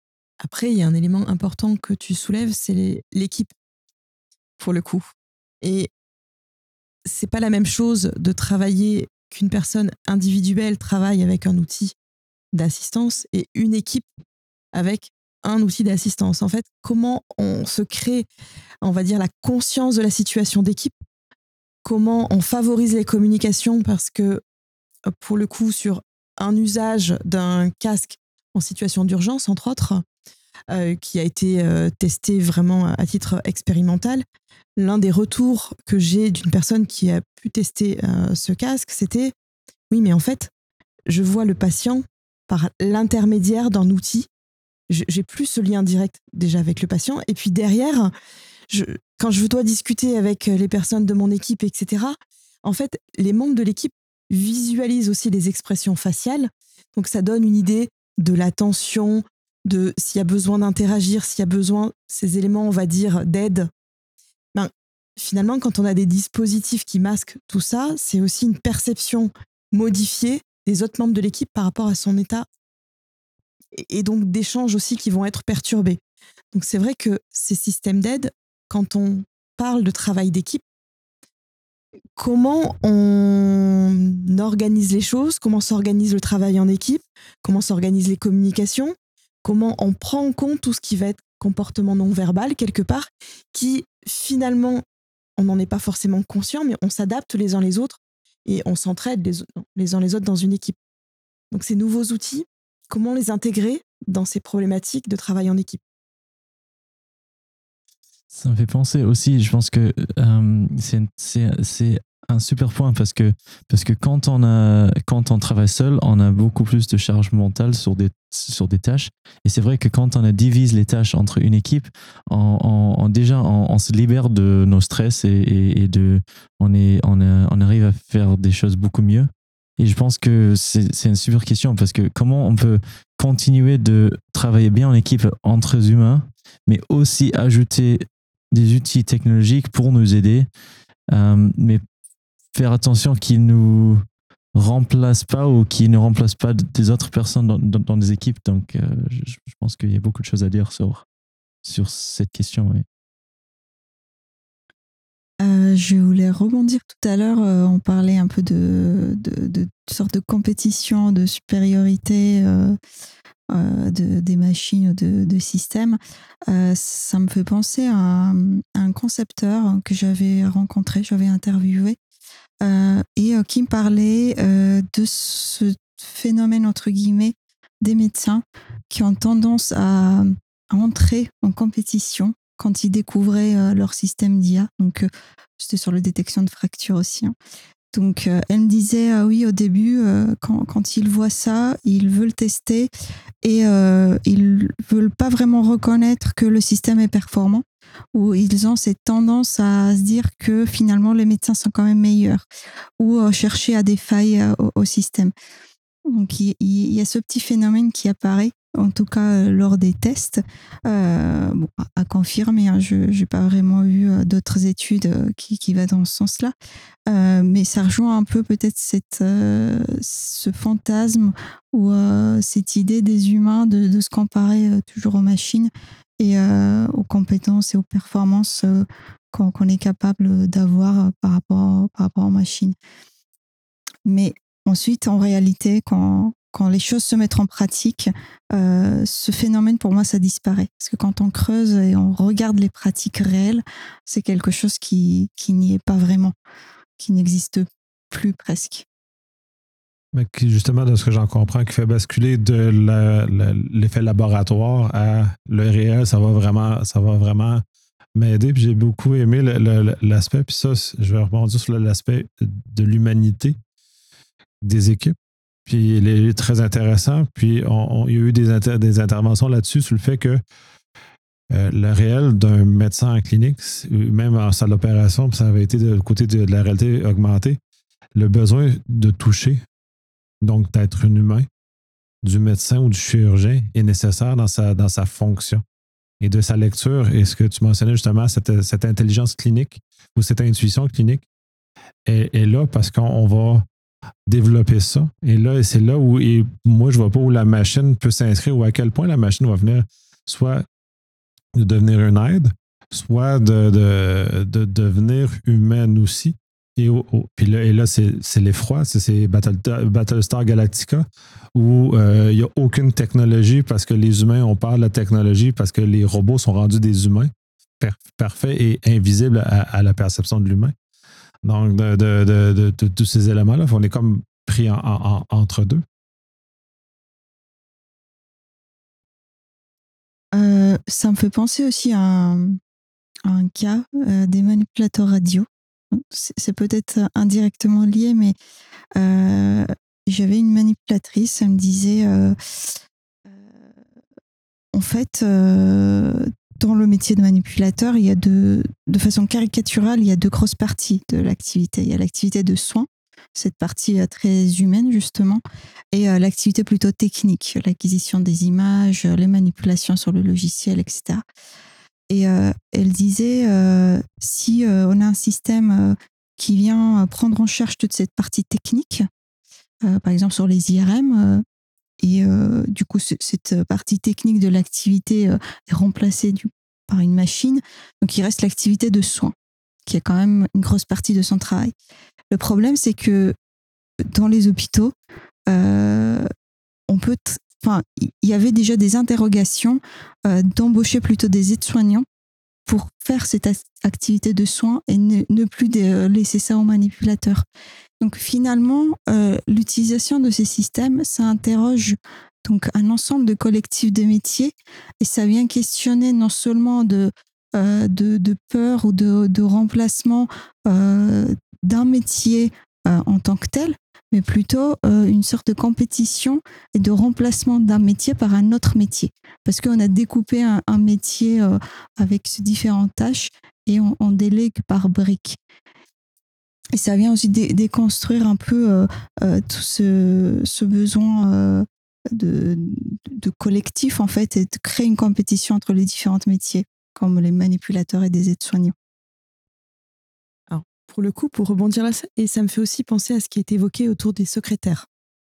Après, il y a un élément important que tu soulèves, c'est les, l'équipe, pour le coup. Et c'est pas la même chose de travailler qu'une personne individuelle travaille avec un outil d'assistance et une équipe avec un outil d'assistance. En fait, comment on se crée, on va dire, la conscience de la situation d'équipe, comment on favorise les communications, parce que pour le coup, sur un usage d'un casque en situation d'urgence, entre autres, euh, qui a été euh, testé vraiment à titre expérimental, l'un des retours que j'ai d'une personne qui a pu tester euh, ce casque, c'était « Oui, mais en fait, je vois le patient par l'intermédiaire d'un outil. Je, j'ai plus ce lien direct déjà avec le patient. Et puis derrière, je, quand je dois discuter avec les personnes de mon équipe, et cetera, en fait, les membres de l'équipe visualisent aussi les expressions faciales. Donc ça donne une idée de la tension, de s'il y a besoin d'interagir, s'il y a besoin, ces éléments, on va dire, d'aide. Ben, finalement, quand on a des dispositifs qui masquent tout ça, c'est aussi une perception modifiée des autres membres de l'équipe par rapport à son état et, et donc d'échanges aussi qui vont être perturbés. Donc c'est vrai que ces systèmes d'aide, quand on parle de travail d'équipe, comment on organise les choses, comment s'organise le travail en équipe, comment s'organisent les communications, comment on prend en compte tout ce qui va être comportement non verbal quelque part, qui finalement, on n'en est pas forcément conscient, mais on s'adapte les uns les autres et on s'entraide les, les uns les autres dans une équipe. Donc ces nouveaux outils, comment les intégrer dans ces problématiques de travail en équipe? Ça me fait penser aussi, je pense que euh, c'est, c'est, c'est un super point parce que, parce que quand, on a, quand on travaille seul, on a beaucoup plus de charge mentale sur des, sur des tâches. Et c'est vrai que quand on a divise les tâches entre une équipe, on, on, on déjà on, on se libère de nos stress et, et, et de, on, est, on, a, on arrive à faire des choses beaucoup mieux. Et je pense que c'est, c'est une super question parce que comment on peut continuer de travailler bien en équipe entre humains, mais aussi ajouter des outils technologiques pour nous aider, euh, mais faire attention qu'ils ne nous remplacent pas ou qu'ils ne remplacent pas des autres personnes dans, dans, dans des équipes. Donc, euh, je, je pense qu'il y a beaucoup de choses à dire sur, sur cette question. Oui. Euh, je voulais rebondir tout à l'heure, euh, on parlait un peu de, de, de, de sorte de compétition, de supériorité euh, euh, de, des machines ou de, de systèmes. Euh, ça me fait penser à un, à un concepteur que j'avais rencontré, j'avais interviewé, euh, et euh, qui me parlait euh, de ce phénomène, entre guillemets, des médecins qui ont tendance à, à entrer en compétition quand ils découvraient euh, leur système d'I A. Donc, euh, c'était sur la détection de fractures aussi. Hein. Donc, euh, elle me disait, ah oui, au début, euh, quand, quand ils voient ça, ils veulent tester et euh, ils veulent pas vraiment reconnaître que le système est performant, ou ils ont cette tendance à se dire que finalement, les médecins sont quand même meilleurs, ou euh, chercher à des failles euh, au, au système. Donc, il, il y a ce petit phénomène qui apparaît, en tout cas euh, lors des tests, euh, bon, à, à confirmer. Hein, je n'ai pas vraiment eu euh, d'autres études euh, qui, qui vont dans ce sens-là, euh, mais ça rejoint un peu peut-être cette, euh, ce fantasme ou euh, cette idée des humains de, de se comparer euh, toujours aux machines et euh, aux compétences et aux performances euh, qu'on, qu'on est capable d'avoir par rapport, par rapport aux machines. Mais ensuite, en réalité, quand Quand les choses se mettent en pratique, euh, ce phénomène, pour moi, ça disparaît. Parce que quand on creuse et on regarde les pratiques réelles, c'est quelque chose qui, qui n'y est pas vraiment, qui n'existe plus presque. Mais qui, justement, de ce que j'en comprends, qui fait basculer de la, la, l'effet laboratoire à le réel, ça va vraiment, ça va vraiment m'aider. Puis j'ai beaucoup aimé le, le, l'aspect, puis ça, je vais rebondir sur l'aspect de l'humanité des équipes. Puis il est très intéressant. Puis on, on, il y a eu des, inter- des interventions là-dessus sur le fait que euh, le réel d'un médecin en clinique, même en salle d'opération, puis ça avait été de côté de, de la réalité augmentée, le besoin de toucher, donc d'être un humain, du médecin ou du chirurgien est nécessaire dans sa, dans sa fonction. Et de sa lecture, et ce que tu mentionnais justement, cette, cette intelligence clinique ou cette intuition clinique est, est là parce qu'on va développer ça. Et là, c'est là où, et moi, je ne vois pas où la machine peut s'inscrire ou à quel point la machine va venir soit de devenir une aide, soit de, de, de devenir humaine aussi. Et, au, au, puis là, et là c'est, c'est l'effroi, c'est, c'est Battle, Battlestar Galactica, où il euh, n'y a aucune technologie parce que les humains ont peur de la technologie, parce que les robots sont rendus des humains, per, parfaits et invisibles à, à la perception de l'humain. Donc, de, de, de, de, de tous ces éléments-là, on est comme pris en, en, entre deux. Euh, ça me fait penser aussi à un, à un cas euh, des manipulateurs radio. C'est, c'est peut-être indirectement lié, mais euh, j'avais une manipulatrice, elle me disait euh, euh, en fait, euh, dans le métier de manipulateur, il y a de, de façon caricaturale, il y a deux grosses parties de l'activité. Il y a l'activité de soins, cette partie euh, très humaine justement, et euh, l'activité plutôt technique, l'acquisition des images, les manipulations sur le logiciel, et cetera. Et euh, elle disait, euh, si euh, on a un système euh, qui vient prendre en charge toute cette partie technique, euh, par exemple sur les I R M, euh, et euh, du coup c- cette partie technique de l'activité euh, est remplacée du, par une machine, donc il reste l'activité de soins, qui est quand même une grosse partie de son travail. Le problème, c'est que dans les hôpitaux, euh, on peut... T- Enfin, il y avait déjà des interrogations euh, d'embaucher plutôt des aides-soignants pour faire cette activité de soins et ne, ne plus de, laisser ça aux manipulateurs. Donc finalement, euh, l'utilisation de ces systèmes, ça interroge donc un ensemble de collectifs de métiers et ça vient questionner non seulement de, euh, de, de peur ou de, de remplacement euh, d'un métier euh, en tant que tel, mais plutôt euh, une sorte de compétition et de remplacement d'un métier par un autre métier. Parce qu'on a découpé un, un métier euh, avec ces différentes tâches et on, on délègue par briques. Et ça vient aussi dé- déconstruire un peu euh, euh, tout ce, ce besoin euh, de, de collectif, en fait, et de créer une compétition entre les différents métiers, comme les manipulateurs et des aides-soignants. Alors, pour le coup, pour rebondir là, et ça me fait aussi penser à ce qui est évoqué autour des secrétaires.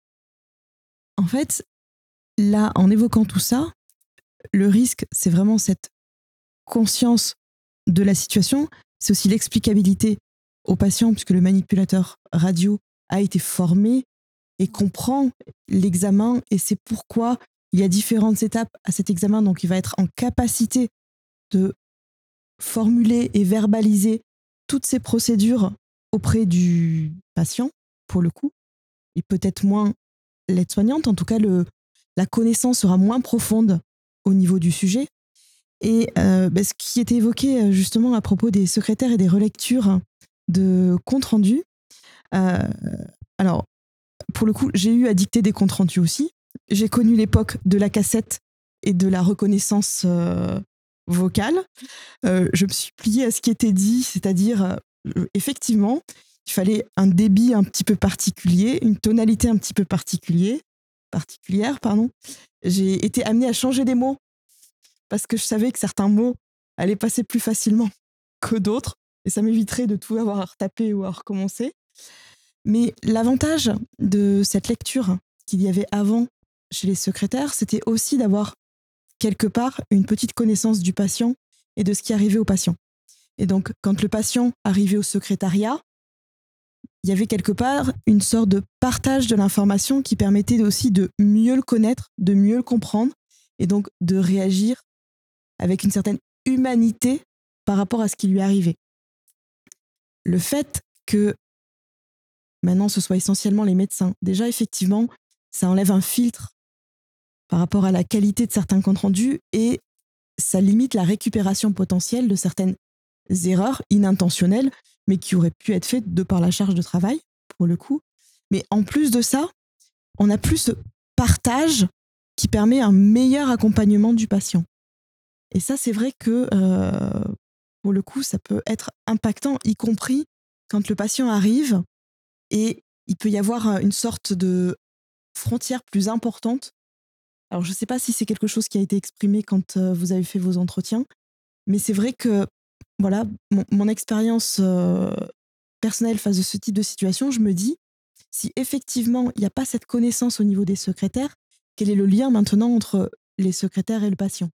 En fait, là, en évoquant tout ça, le risque, c'est vraiment cette conscience de la situation, c'est aussi l'explicabilité au patient, puisque le manipulateur radio a été formé et comprend l'examen, et c'est pourquoi il y a différentes étapes à cet examen, donc il va être en capacité de formuler et verbaliser toutes ces procédures auprès du patient, pour le coup, et peut-être moins l'aide-soignante, en tout cas le, la connaissance sera moins profonde au niveau du sujet. Et euh, bah, ce qui était évoqué justement à propos des secrétaires et des relectures de comptes rendus, euh, alors pour le coup, j'ai eu à dicter des comptes rendus aussi. J'ai connu l'époque de la cassette et de la reconnaissance euh, vocale. Euh, je me suis pliée à ce qui était dit, c'est-à-dire, euh, effectivement, il fallait un débit un petit peu particulier, une tonalité un petit peu particulier, particulière. Pardon. J'ai été amenée à changer des mots parce que je savais que certains mots allaient passer plus facilement que d'autres, et ça m'éviterait de tout avoir à retaper ou à recommencer. Mais l'avantage de cette lecture qu'il y avait avant chez les secrétaires, c'était aussi d'avoir quelque part une petite connaissance du patient et de ce qui arrivait au patient. Et donc, quand le patient arrivait au secrétariat, il y avait quelque part une sorte de partage de l'information qui permettait aussi de mieux le connaître, de mieux le comprendre, et donc de réagir avec une certaine humanité par rapport à ce qui lui arrivait. Le fait que maintenant ce soit essentiellement les médecins, déjà effectivement, ça enlève un filtre par rapport à la qualité de certains comptes rendus et ça limite la récupération potentielle de certaines erreurs inintentionnelles, mais qui auraient pu être faites de par la charge de travail, pour le coup. Mais en plus de ça, on n'a plus ce partage qui permet un meilleur accompagnement du patient. Et ça, c'est vrai que, euh, pour le coup, ça peut être impactant, y compris quand le patient arrive et il peut y avoir une sorte de frontière plus importante. Alors, je ne sais pas si c'est quelque chose qui a été exprimé quand euh, vous avez fait vos entretiens, mais c'est vrai que, voilà, mon, mon expérience euh, personnelle face à ce type de situation, je me dis, si effectivement il n'y a pas cette connaissance au niveau des secrétaires, quel est le lien maintenant entre les secrétaires et le patient ?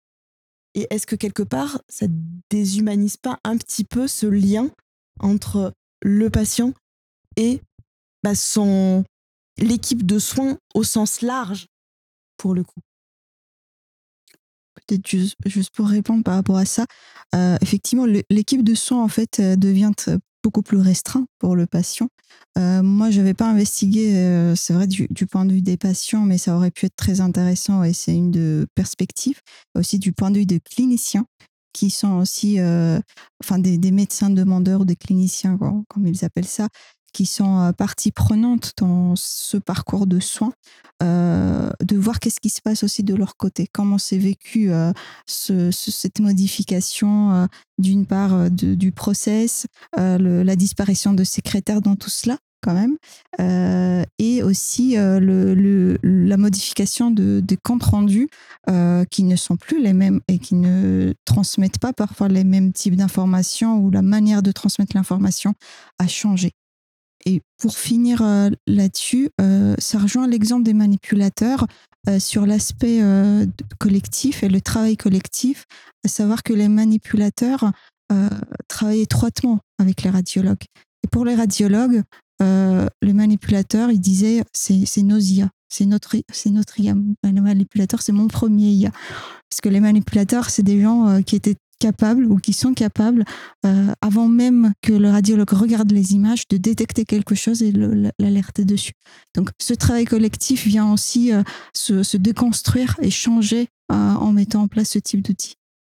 Et est-ce que quelque part, ça déshumanise pas un petit peu ce lien entre le patient et bah, son, l'équipe de soins au sens large, pour le coup? Peut-être juste, juste pour répondre par rapport à ça, euh, effectivement, le, l'équipe de soins en fait euh, devient beaucoup plus restreinte pour le patient. Euh, moi, je n'avais pas investigué, euh, c'est vrai, du, du point de vue des patients, mais ça aurait pu être très intéressant et c'est une de perspective. Aussi du point de vue des cliniciens, qui sont aussi, euh, enfin, des, des médecins demandeurs ou des cliniciens, comme, comme ils appellent ça, qui sont euh, partie prenante dans ce parcours de soins, euh, de voir qu'est-ce qui se passe aussi de leur côté, comment s'est vécu euh, ce, ce, cette modification, euh, d'une part euh, de, du process, euh, le, la disparition de secrétaires dans tout cela, quand même, euh, et aussi euh, le, le, la modification de, des comptes rendus euh, qui ne sont plus les mêmes et qui ne transmettent pas parfois les mêmes types d'informations ou la manière de transmettre l'information a changé. Et pour finir euh, là-dessus, euh, ça rejoint l'exemple des manipulateurs euh, sur l'aspect euh, collectif et le travail collectif, à savoir que les manipulateurs euh, travaillent étroitement avec les radiologues. Et pour les radiologues, euh, les manipulateurs, ils disaient c'est, c'est nos I A, c'est notre, c'est notre I A. Le manipulateur, c'est mon premier I A. Parce que les manipulateurs, c'est des gens euh, qui étaient capables ou qui sont capables, euh, avant même que le radiologue regarde les images, de détecter quelque chose et le, l'alerter dessus. Donc ce travail collectif vient aussi euh, se, se déconstruire et changer euh, en mettant en place ce type d'outils.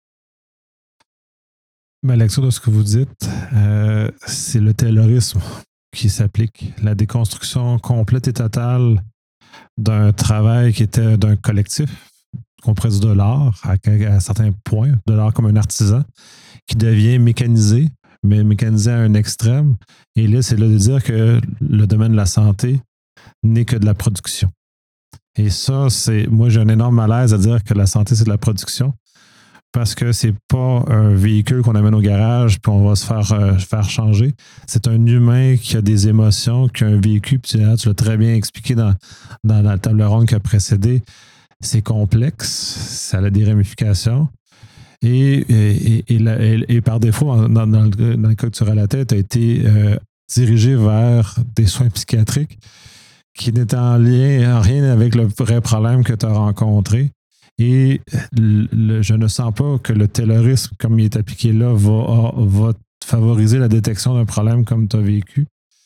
Ma lecture de ce que vous dites, euh, c'est le taylorisme qui s'applique. La déconstruction complète et totale d'un travail qui était d'un collectif, qu'on presse de l'art à, à certains points, de l'art comme un artisan, qui devient mécanisé, mais mécanisé à un extrême. Et là, c'est là de dire que le domaine de la santé n'est que de la production. Et ça, c'est, moi, j'ai un énorme malaise à dire que la santé, c'est de la production, parce que c'est pas un véhicule qu'on amène au garage puis on va se faire, euh, faire changer. C'est un humain qui a des émotions, qui a un vécu, puis tu l'as très bien expliqué dans, dans la table ronde qui a précédé. C'est complexe, ça a des ramifications. Et, et, et, la, et, et par défaut, dans, dans, le, dans le cas que tu relatais, tu as été euh, dirigé vers des soins psychiatriques qui n'étaient en lien en rien avec le vrai problème que tu as rencontré. Et le, le, je ne sens pas que le taylorisme, comme il est appliqué là, va, va favoriser la détection d'un problème comme tu as vécu.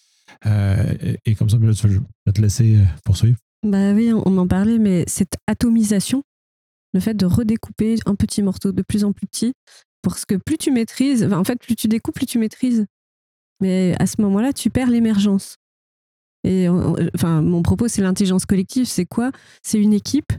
Euh, et, et comme ça, je vais te laisser poursuivre. Bah oui, on en parlait, mais cette atomisation, le fait de redécouper un petit morceau de plus en plus petit, parce que plus tu maîtrises, enfin, en fait, plus tu découpes, plus tu maîtrises. Mais à ce moment-là, tu perds l'émergence. Et enfin, mon propos, c'est l'intelligence collective. C'est quoi ? C'est une équipe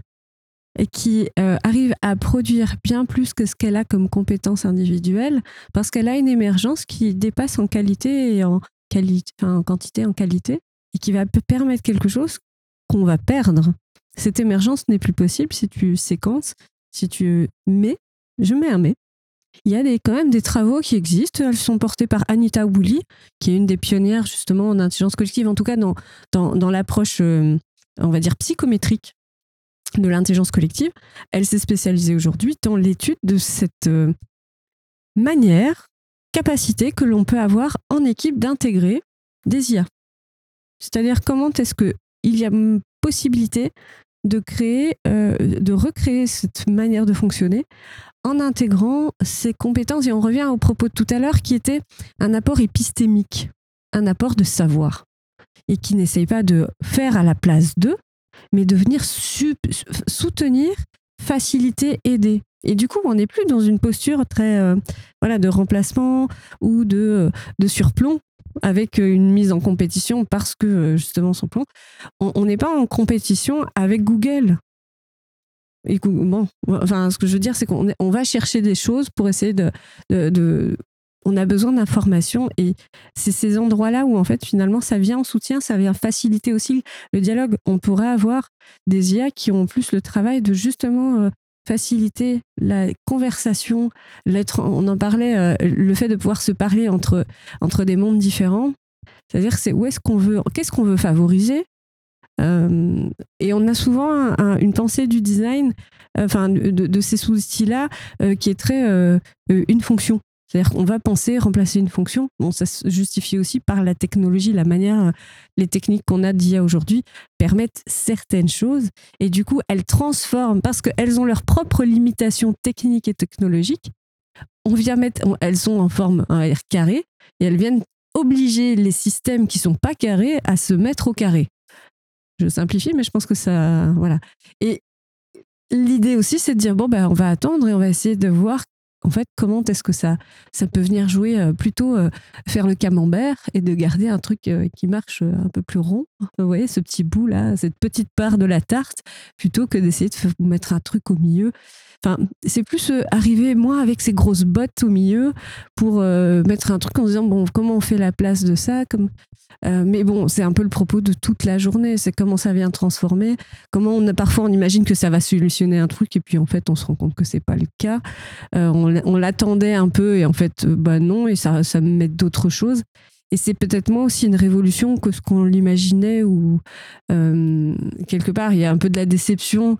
qui euh, arrive à produire bien plus que ce qu'elle a comme compétence individuelle, parce qu'elle a une émergence qui dépasse en qualité et en, quali- enfin, en quantité, en qualité, et qui va permettre quelque chose qu'on va perdre. Cette émergence n'est plus possible si tu séquences, si tu mets, je mets un mais. Il y a des, quand même des travaux qui existent. Elles sont portées par Anita Woolley, qui est une des pionnières justement en intelligence collective, en tout cas dans, dans, dans l'approche, euh, on va dire, psychométrique de l'intelligence collective. Elle s'est spécialisée aujourd'hui dans l'étude de cette euh, manière, capacité que l'on peut avoir en équipe d'intégrer des I A. C'est-à-dire comment est-ce que il y a possibilité de créer, euh, de recréer cette manière de fonctionner en intégrant ces compétences. Et on revient au propos de tout à l'heure qui était un apport épistémique, un apport de savoir, et qui n'essaye pas de faire à la place d'eux, mais de venir su- soutenir, faciliter, aider. Et du coup, on n'est plus dans une posture très euh, voilà, de remplacement ou de, de surplomb, avec une mise en compétition parce que justement son plan, on n'est pas en compétition avec Google. Et bon, enfin, ce que je veux dire, c'est qu'on est, on va chercher des choses pour essayer de, de, de... On a besoin d'informations et c'est ces endroits-là où en fait finalement ça vient en soutien, ça vient faciliter aussi le dialogue. On pourrait avoir des I A qui ont plus le travail de justement euh, faciliter la conversation, l'être, on en parlait, euh, le fait de pouvoir se parler entre, entre des mondes différents. C'est-à-dire, c'est où est-ce qu'on veut, qu'est-ce qu'on veut favoriser Euh, et on a souvent un, un, une pensée du design, enfin euh, de, de ces outils-là, euh, qui est très euh, une fonction. C'est-à-dire qu'on va penser remplacer une fonction. Bon, ça se justifie aussi par la technologie, la manière, les techniques qu'on a d'I A aujourd'hui permettent certaines choses. Et du coup, elles transforment, parce qu'elles ont leurs propres limitations techniques et technologiques. On vient mettre, on, elles sont en forme un R carré et elles viennent obliger les systèmes qui sont pas carrés à se mettre au carré. Je simplifie, mais je pense que ça, voilà. Et l'idée aussi, c'est de dire bon ben, on va attendre et on va essayer de voir. En fait, comment est-ce que ça, ça peut venir jouer euh, plutôt euh, faire le camembert et de garder un truc euh, qui marche euh, un peu plus rond. Vous voyez, ce petit bout là, cette petite part de la tarte, plutôt que d'essayer de f- mettre un truc au milieu. Enfin, c'est plus euh, arriver, moi, avec ces grosses bottes au milieu pour euh, mettre un truc en se disant, bon, comment on fait la place de ça comme... Euh, mais bon, c'est un peu le propos de toute la journée. C'est comment ça vient transformer. Comment on a, parfois on imagine que ça va solutionner un truc et puis en fait on se rend compte que c'est pas le cas. Euh, on, on l'attendait un peu et en fait bah non et ça, ça met d'autres choses. Et c'est peut-être moins aussi une révolution que ce qu'on l'imaginait ou euh, quelque part il y a un peu de la déception.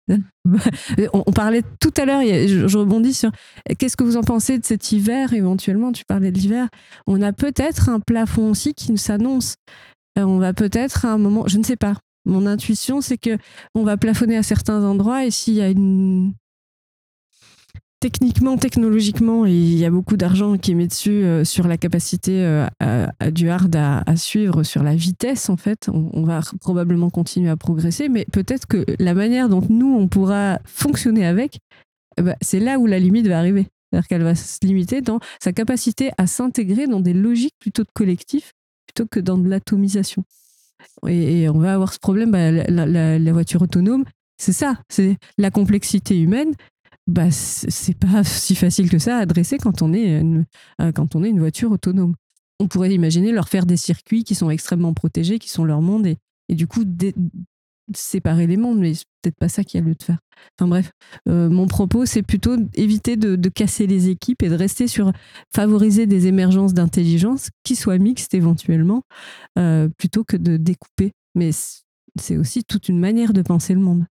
On, on parlait tout à l'heure, je, je rebondis sur qu'est-ce que vous en pensez de cet hiver éventuellement, tu parlais de l'hiver. On a peut-être un plafond aussi qui s'annonce. Euh, on va peut-être à un moment, je ne sais pas. Mon intuition, c'est que on va plafonner à certains endroits et s'il y a une... Techniquement, technologiquement, il y a beaucoup d'argent qui est mis dessus euh, sur la capacité euh, à, à, du hard à, à suivre, sur la vitesse en fait. On, on va probablement continuer à progresser, mais peut-être que la manière dont nous, on pourra fonctionner avec, eh ben, c'est là où la limite va arriver. C'est-à-dire qu'elle va se limiter dans sa capacité à s'intégrer dans des logiques plutôt de collectif, plutôt que dans de l'atomisation. Et, et on va avoir ce problème, bah, la, la, la voiture autonome, c'est ça, c'est la complexité humaine. Bah, c'est pas si facile que ça à adresser quand on est une, quand on est une voiture autonome. On pourrait imaginer leur faire des circuits qui sont extrêmement protégés, qui sont leur monde, et, et du coup dé, séparer les mondes, mais c'est peut-être pas ça qu'il y a lieu de faire. Enfin bref, euh, mon propos, c'est plutôt éviter de, de casser les équipes et de rester sur favoriser des émergences d'intelligence qui soient mixtes éventuellement, euh, plutôt que de découper. Mais c'est aussi toute une manière de penser le monde.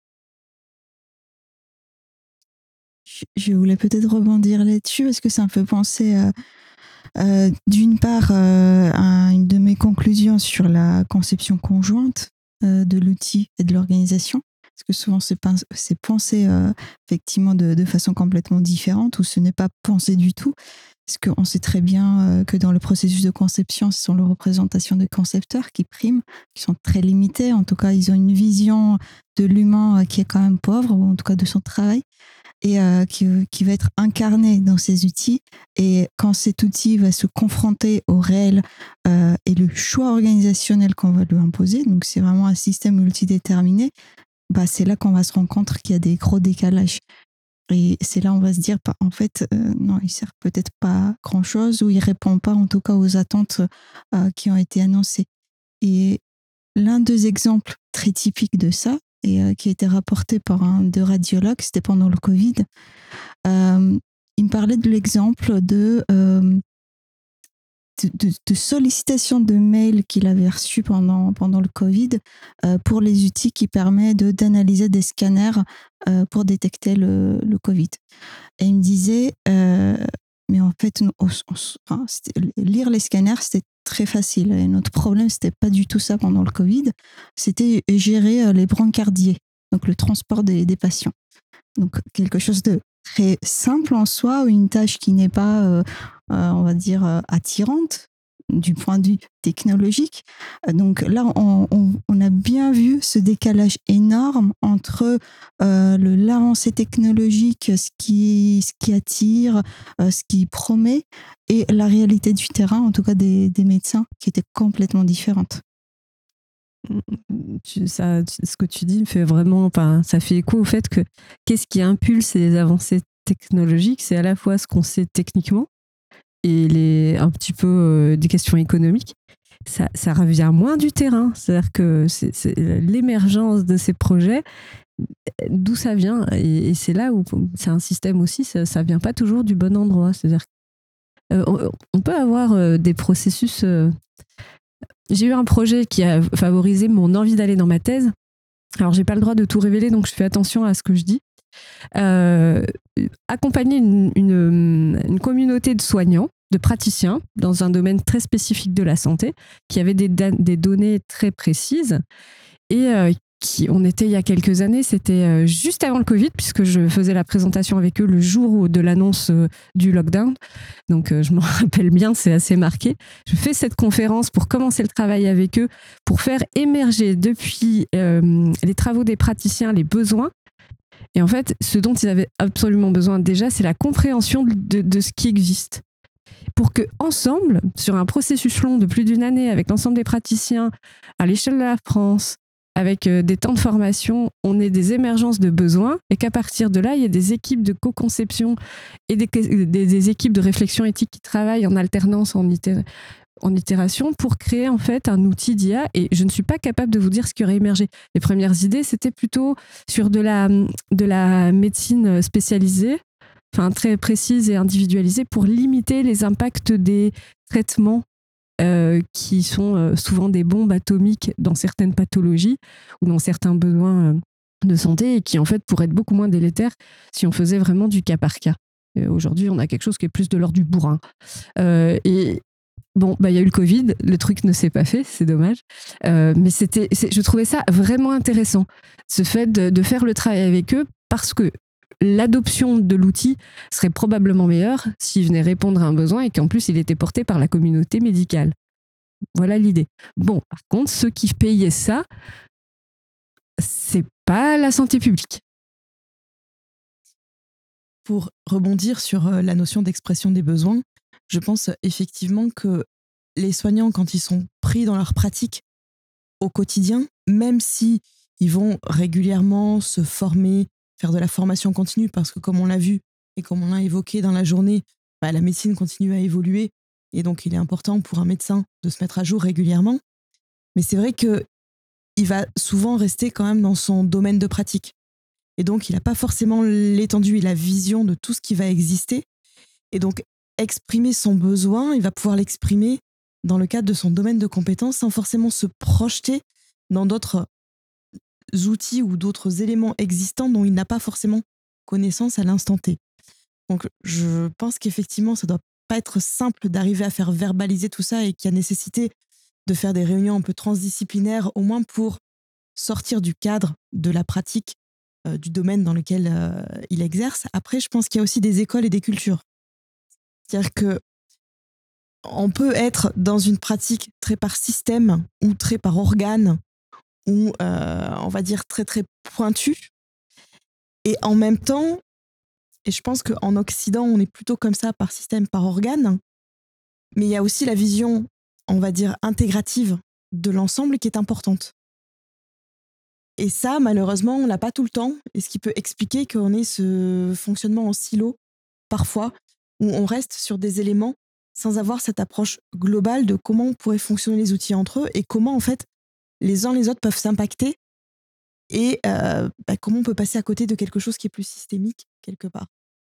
Je voulais peut-être rebondir là-dessus parce que ça me fait penser euh, euh, d'une part euh, à une de mes conclusions sur la conception conjointe euh, de l'outil et de l'organisation. Parce que souvent c'est, c'est pensé euh, effectivement de, de façon complètement différente ou ce n'est pas pensé du tout. Parce qu'on sait très bien euh, que dans le processus de conception, ce sont les représentations des concepteurs qui priment, qui sont très limitées. En tout cas, ils ont une vision de l'humain euh, qui est quand même pauvre, ou en tout cas de son travail. Et euh, qui, qui va être incarné dans ces outils. Et quand cet outil va se confronter au réel euh, et le choix organisationnel qu'on va lui imposer, donc c'est vraiment un système multidéterminé, bah c'est là qu'on va se rendre compte qu'il y a des gros décalages. Et c'est là on va se dire, bah, en fait, euh, non, il ne sert peut-être pas à grand-chose ou il ne répond pas en tout cas aux attentes euh, qui ont été annoncées. Et l'un des exemples très typiques de ça, et euh, qui a été rapporté par un de radiologues, c'était pendant le Covid. Euh, il me parlait de l'exemple de, euh, de, de, de sollicitation de mails qu'il avait reçus pendant, pendant le Covid euh, pour les outils qui permettent de, d'analyser des scanners euh, pour détecter le, le Covid. Et il me disait, euh, mais en fait, on, on, enfin, lire les scanners, c'était très facile. Et notre problème, c'était pas du tout ça pendant le Covid. C'était gérer les brancardiers, donc le transport des, des patients. Donc quelque chose de très simple en soi, une tâche qui n'est pas, euh, euh, on va dire, euh, attirante du point de vue technologique. Donc là, on, on, on a bien vu ce décalage énorme entre euh, le, l'avancée technologique, ce qui, ce qui attire, euh, ce qui promet, et la réalité du terrain, en tout cas des, des médecins, qui était complètement différente. Tu, ça, ce que tu dis me fait vraiment, enfin, ça fait écho au fait que qu'est-ce qui impulse les avancées technologiques, c'est à la fois ce qu'on sait techniquement et les, un petit peu euh, des questions économiques. Ça, ça revient moins du terrain, c'est-à-dire que c'est, c'est l'émergence de ces projets, d'où ça vient, et, et c'est là où c'est un système aussi, ça, ça vient pas toujours du bon endroit, c'est-à-dire euh, on, on peut avoir euh, des processus euh, j'ai eu un projet qui a favorisé mon envie d'aller dans ma thèse. Alors, j'ai pas le droit de tout révéler, donc je fais attention à ce que je dis. Euh, accompagner une, une, une communauté de soignants, de praticiens, dans un domaine très spécifique de la santé, qui avaient des, des données très précises. Et euh, qui, on était il y a quelques années, c'était juste avant le Covid, puisque je faisais la présentation avec eux le jour de l'annonce du lockdown. Donc, je m'en rappelle bien, c'est assez marqué. Je fais cette conférence pour commencer le travail avec eux, pour faire émerger depuis euh, les travaux des praticiens les besoins. Et en fait, ce dont ils avaient absolument besoin déjà, c'est la compréhension de, de ce qui existe. Pour que ensemble, sur un processus long de plus d'une année, avec l'ensemble des praticiens, à l'échelle de la France, avec des temps de formation, on ait des émergences de besoins et qu'à partir de là, il y ait des équipes de co-conception et des, des, des équipes de réflexion éthique qui travaillent en alternance, en, itér, en itération pour créer en fait un outil d'I A. Et je ne suis pas capable de vous dire ce qui aurait émergé. Les premières idées, c'était plutôt sur de la, de la médecine spécialisée, enfin très précise et individualisée pour limiter les impacts des traitements Euh, qui sont euh, souvent des bombes atomiques dans certaines pathologies ou dans certains besoins euh, de santé et qui en fait pourraient être beaucoup moins délétères si on faisait vraiment du cas par cas. Et aujourd'hui, on a quelque chose qui est plus de l'ordre du bourrin. Euh, et bon, bah, y a eu le Covid, le truc ne s'est pas fait, c'est dommage. Euh, mais c'était, c'est, je trouvais ça vraiment intéressant, ce fait de, de faire le travail avec eux parce que l'adoption de l'outil serait probablement meilleure s'il venait répondre à un besoin et qu'en plus il était porté par la communauté médicale. Voilà l'idée. Bon, par contre, ceux qui payaient ça, c'est pas la santé publique. Pour rebondir sur la notion d'expression des besoins, je pense effectivement que les soignants, quand ils sont pris dans leur pratique au quotidien, même si ils vont régulièrement se former, faire de la formation continue, parce que comme on l'a vu et comme on l'a évoqué dans la journée, bah, la médecine continue à évoluer et donc il est important pour un médecin de se mettre à jour régulièrement. Mais c'est vrai qu'il va souvent rester quand même dans son domaine de pratique. Et donc il n'a pas forcément l'étendue et la vision de tout ce qui va exister. Et donc exprimer son besoin, il va pouvoir l'exprimer dans le cadre de son domaine de compétences sans forcément se projeter dans d'autres outils ou d'autres éléments existants dont il n'a pas forcément connaissance à l'instant T. Donc je pense qu'effectivement ça ne doit pas être simple d'arriver à faire verbaliser tout ça et qu'il y a nécessité de faire des réunions un peu transdisciplinaires au moins pour sortir du cadre de la pratique euh, du domaine dans lequel euh, il exerce. Après, je pense qu'il y a aussi des écoles et des cultures. C'est-à-dire que on peut être dans une pratique très par système ou très par organe ou euh, on va dire très très pointue. Et en même temps, et je pense qu'en Occident, on est plutôt comme ça par système, par organe, mais il y a aussi la vision, on va dire, intégrative de l'ensemble qui est importante. Et ça, malheureusement, on l'a pas tout le temps, et ce qui peut expliquer qu'on ait ce fonctionnement en silo, parfois, où on reste sur des éléments sans avoir cette approche globale de comment pourraient fonctionner les outils entre eux et comment, en fait, les uns les autres peuvent s'impacter et euh, bah, comment on peut passer à côté de quelque chose qui est plus systémique, quelque part.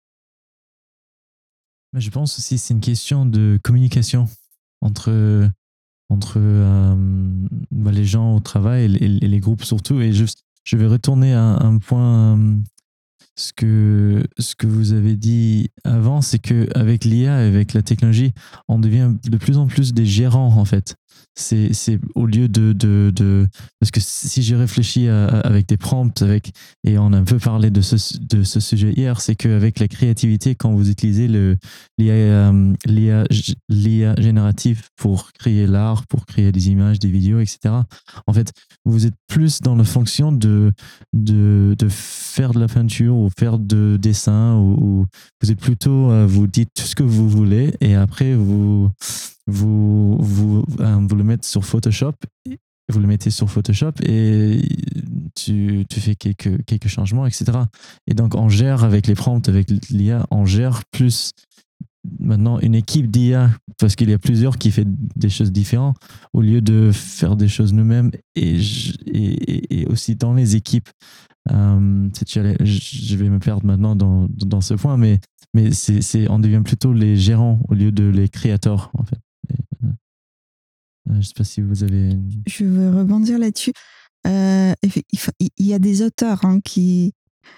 Je pense aussi que c'est une question de communication entre, entre euh, bah, les gens au travail et les, et les groupes surtout. Et je, je vais retourner à un point... Euh, Ce que, ce que vous avez dit avant, c'est qu'avec l'I A, avec la technologie, on devient de plus en plus des gérants, en fait. C'est, c'est au lieu de, de, de... Parce que si j'ai réfléchi à, avec des prompts, avec, et on a un peu parlé de ce, de ce sujet hier, c'est qu'avec la créativité, quand vous utilisez le, l'I A, um, l'I A, l'I A générative pour créer l'art, pour créer des images, des vidéos, et cetera, en fait, vous êtes plus dans la fonction de, de, de faire de la peinture ou faire de dessin, ou, ou vous êtes plutôt, euh, vous dites tout ce que vous voulez et après vous, vous, vous, euh, vous le mettez sur Photoshop, vous le mettez sur Photoshop et tu, tu fais quelques, quelques changements, et cetera. Et donc on gère avec les prompts, avec l'I A, on gère plus maintenant une équipe d'I A parce qu'il y a plusieurs qui fait des choses différentes au lieu de faire des choses nous-mêmes et, et, et aussi dans les équipes. Euh, je vais me perdre maintenant dans, dans ce point, mais, mais c'est, c'est, on devient plutôt les gérants au lieu de les créateurs, en fait. Euh, je ne sais pas si vous avez... Je veux rebondir là-dessus. Euh, il y a des auteurs hein, qui,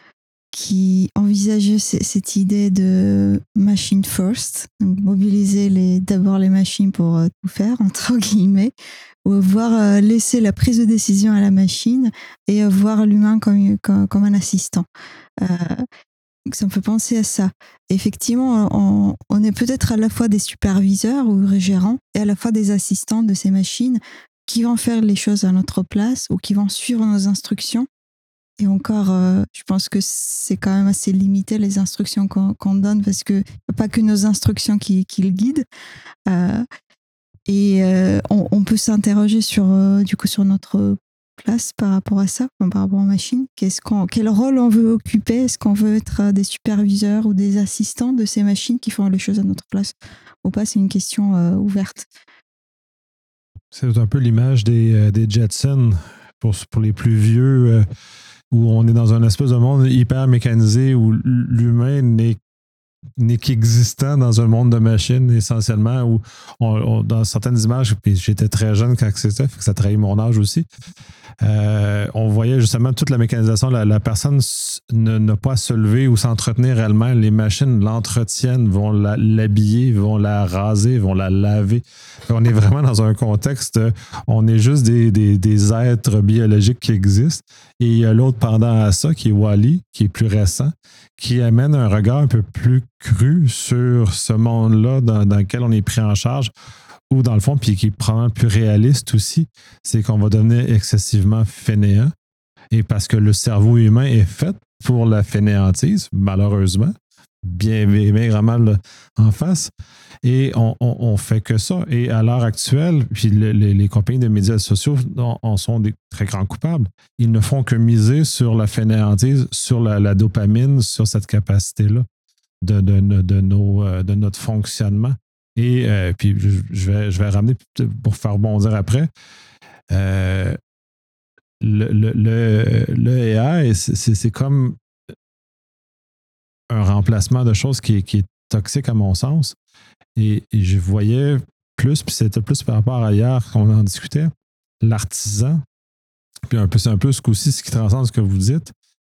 qui envisageaient c- cette idée de machine first, donc mobiliser les, d'abord les machines pour euh, tout faire, entre guillemets, ou voir euh, laisser la prise de décision à la machine et euh, voir l'humain comme, comme, comme un assistant. Euh, ça me fait penser à ça. Effectivement, on, on est peut-être à la fois des superviseurs ou gérants et à la fois des assistants de ces machines qui vont faire les choses à notre place ou qui vont suivre nos instructions. Et encore, euh, je pense que c'est quand même assez limité les instructions qu'on, qu'on donne parce qu'il n'y a pas que nos instructions qui, qui le guident. Euh, et euh, on, on peut s'interroger sur, euh, du coup, sur notre place par rapport à ça, par rapport aux machines. Qu'est-ce qu'on, quel rôle on veut occuper? Est-ce qu'on veut être des superviseurs ou des assistants de ces machines qui font les choses à notre place ou pas? C'est une question euh, ouverte. C'est un peu l'image des, euh, des Jetsons pour, pour les plus vieux, euh, où on est dans un espèce de monde hyper mécanisé où l'humain n'est n'est qu'existant dans un monde de machines essentiellement, où on, on, dans certaines images, puis j'étais très jeune quand c'était, fait que ça trahit mon âge aussi, euh, on voyait justement toute la mécanisation, la, la personne ne, n'a pas à se lever ou s'entretenir elle-même, les machines l'entretiennent, vont la, l'habiller, vont la raser, vont la laver. On est vraiment dans un contexte, on est juste des, des, des êtres biologiques qui existent, et il y a l'autre pendant à ça qui est Wall-E, qui est plus récent, qui amène un regard un peu plus cru sur ce monde-là dans, dans lequel on est pris en charge, ou dans le fond, puis qui est probablement plus réaliste aussi, c'est qu'on va devenir excessivement fainéant. Et parce que le cerveau humain est fait pour la fainéantise, malheureusement, bien, bien, bien grand mal en face. Et on, on, on fait que ça. Et à l'heure actuelle, puis le, les, les compagnies de médias sociaux en, en sont des très grands coupables. Ils ne font que miser sur la fainéantise, sur la, la dopamine, sur cette capacité-là de, de, de, de, nos, de notre fonctionnement. Et euh, puis, je, je, vais, je vais ramener pour faire bondir après. Euh, le, le, le, le A I, c'est, c'est comme un remplacement de choses qui, qui est toxique à mon sens. Et, et je voyais plus, puis c'était plus par rapport à hier qu'on en discutait, l'artisan, puis un peu, c'est un peu ce coup-ci, ce qui transcende ce que vous dites.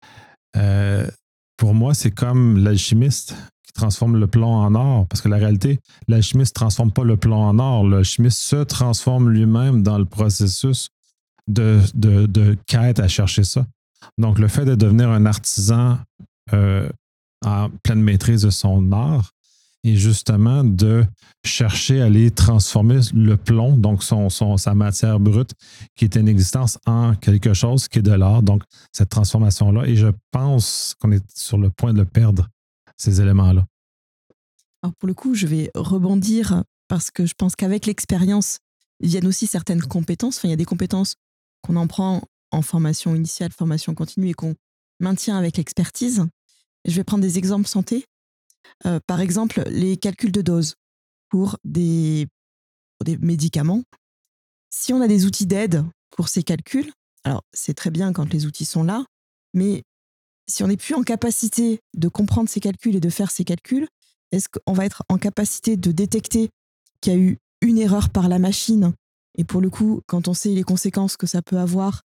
Euh, pour moi, c'est comme l'alchimiste qui transforme le plomb en or, parce que la réalité, l'alchimiste ne transforme pas le plomb en or, l'alchimiste se transforme lui-même dans le processus de, de, de quête à chercher ça. Donc, le fait de devenir un artisan euh, en pleine maîtrise de son art, et justement de chercher à aller transformer le plomb, donc son, son, sa matière brute qui est une existence, en quelque chose qui est de l'art. Donc, cette transformation-là. Et je pense qu'on est sur le point de le perdre, ces éléments-là. Alors pour le coup, je vais rebondir parce que je pense qu'avec l'expérience viennent aussi certaines compétences. Enfin, il y a des compétences qu'on en prend en formation initiale, formation continue et qu'on maintient avec l'expertise. Je vais prendre des exemples santé. Euh, par exemple, les calculs de doses pour des, pour des médicaments. Si on a des outils d'aide pour ces calculs, alors c'est très bien quand les outils sont là, mais si on n'est plus en capacité de comprendre ces calculs et de faire ces calculs, est-ce qu'on va être en capacité de détecter qu'il y a eu une erreur par la machine? Et pour le coup, quand on sait les conséquences que ça peut avoir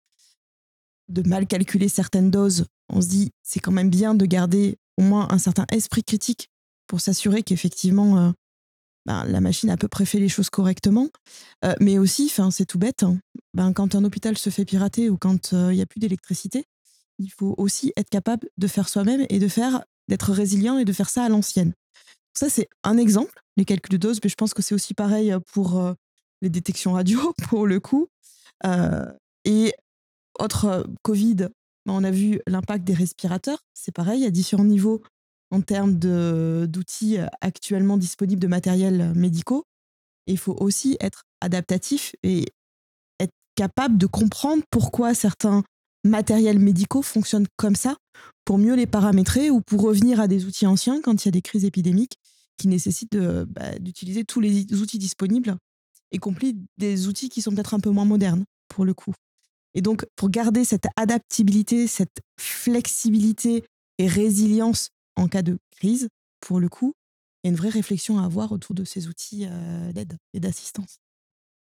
de mal calculer certaines doses, on se dit c'est quand même bien de garder au moins un certain esprit critique pour s'assurer qu'effectivement euh, ben, la machine a à peu près fait les choses correctement. Euh, mais aussi, c'est tout bête, hein, ben, quand un hôpital se fait pirater ou quand il euh, n'y a plus d'électricité, il faut aussi être capable de faire soi-même et de faire, d'être résilient et de faire ça à l'ancienne. Ça, c'est un exemple, les calculs de doses, mais je pense que c'est aussi pareil pour euh, les détections radio, pour le coup. Euh, et autre euh, Covid, on a vu l'impact des respirateurs. C'est pareil, à différents niveaux en termes de, d'outils actuellement disponibles de matériels médicaux. Et il faut aussi être adaptatif et être capable de comprendre pourquoi certains matériels médicaux fonctionnent comme ça, pour mieux les paramétrer ou pour revenir à des outils anciens quand il y a des crises épidémiques qui nécessitent de, bah, d'utiliser tous les outils disponibles, y compris des outils qui sont peut-être un peu moins modernes, pour le coup. Et donc, pour garder cette adaptabilité, cette flexibilité et résilience en cas de crise, pour le coup, il y a une vraie réflexion à avoir autour de ces outils euh, d'aide et d'assistance.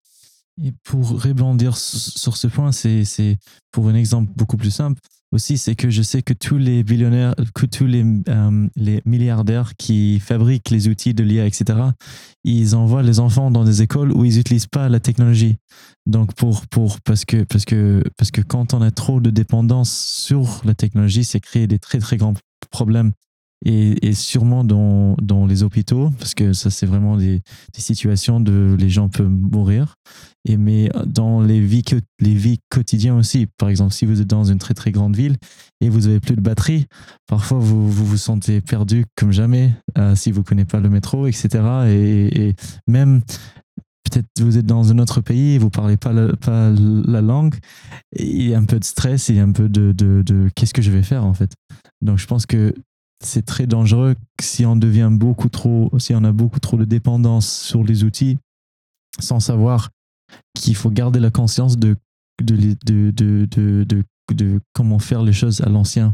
Et pour rebondir sur ce point, c'est, c'est pour un exemple beaucoup plus simple aussi, c'est que je sais que tous les billionnaires, que tous les, euh, les milliardaires qui fabriquent les outils de l'I A, et cetera, ils envoient les enfants dans des écoles où ils n'utilisent pas la technologie. Donc pour, pour, parce, que, parce, que, parce que quand on a trop de dépendance sur la technologie, c'est créer des très très grands problèmes. Et, et sûrement dans, dans les hôpitaux, parce que ça, c'est vraiment des, des situations de les gens peuvent mourir. Et, mais dans les vies, les vies quotidiennes aussi, par exemple, si vous êtes dans une très très grande ville et vous n'avez plus de batterie, parfois vous vous, vous sentez perdu comme jamais euh, si vous ne connaissez pas le métro, et cetera. Et, et même peut-être vous êtes dans un autre pays et vous ne parlez pas la, pas la langue, il y a un peu de stress, il y a un peu de, de, de qu'est-ce que je vais faire en fait. Donc je pense que c'est très dangereux si on devient beaucoup trop, si on a beaucoup trop de dépendance sur les outils, sans savoir qu'il faut garder la conscience de, de, de, de, de, de, de comment faire les choses à l'ancien.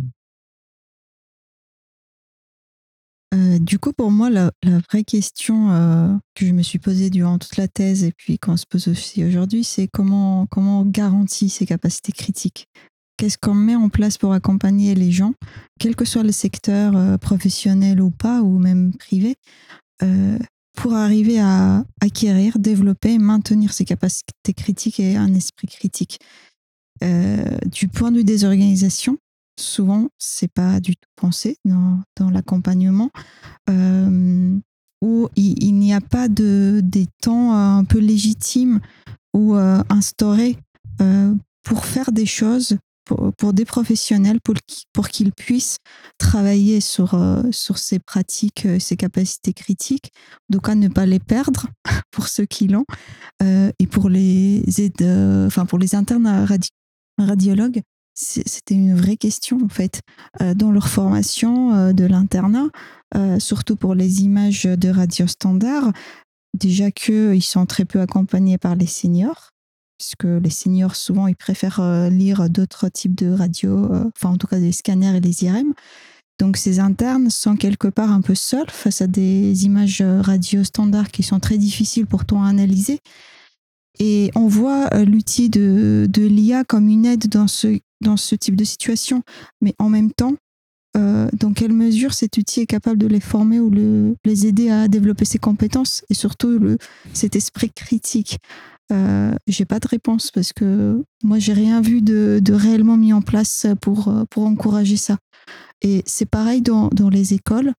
Euh, du coup, pour moi, la, la vraie question euh, que je me suis posée durant toute la thèse et puis qu'on se pose aussi aujourd'hui, c'est comment, comment on garantit ces capacités critiques. Qu'est-ce qu'on met en place pour accompagner les gens, quel que soit le secteur euh, professionnel ou pas, ou même privé, euh, pour arriver à acquérir, développer, maintenir ces capacités critiques et un esprit critique. Euh, du point de vue des organisations, souvent, c'est pas du tout pensé dans, dans l'accompagnement, euh, où il, il n'y a pas de, des temps un peu légitimes ou euh, instaurés euh, pour faire des choses Pour, pour des professionnels, pour, pour qu'ils puissent travailler sur, euh, sur ces pratiques, euh, ces capacités critiques, donc à ne pas les perdre pour ceux qui l'ont, euh, et pour les, aides, euh, enfin pour les internes radi- radiologues, c'était une vraie question en fait, euh, dans leur formation euh, de l'internat, euh, surtout pour les images de radio standard, déjà qu'ils sont très peu accompagnés par les seniors, puisque les seniors, souvent, ils préfèrent lire d'autres types de radios, euh, enfin en tout cas des scanners et les I R M. Donc ces internes sont quelque part un peu seuls face à des images radio standards qui sont très difficiles pourtant à analyser. Et on voit l'outil de, de l'I A comme une aide dans ce, dans ce type de situation. Mais en même temps, euh, dans quelle mesure cet outil est capable de les former ou le, les aider à développer ces compétences et surtout le, cet esprit critique. Euh, j'ai pas de réponse parce que moi j'ai rien vu de, de réellement mis en place pour, pour encourager ça. Et c'est pareil dans, dans les écoles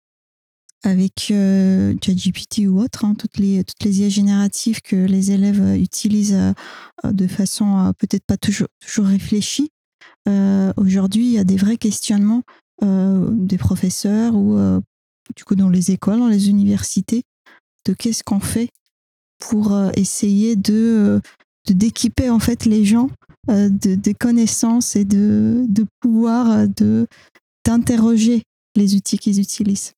avec euh, ChatGPT ou autre, hein, toutes les toutes les I A génératives que les élèves utilisent euh, de façon euh, peut-être pas toujours toujours réfléchie. Euh, aujourd'hui, il y a des vrais questionnements euh, des professeurs ou euh, du coup dans les écoles, dans les universités, de qu'est-ce qu'on fait pour euh, essayer de, de d'équiper en fait les gens euh, de, de connaissances et de, de pouvoir de, d'interroger les outils qu'ils utilisent.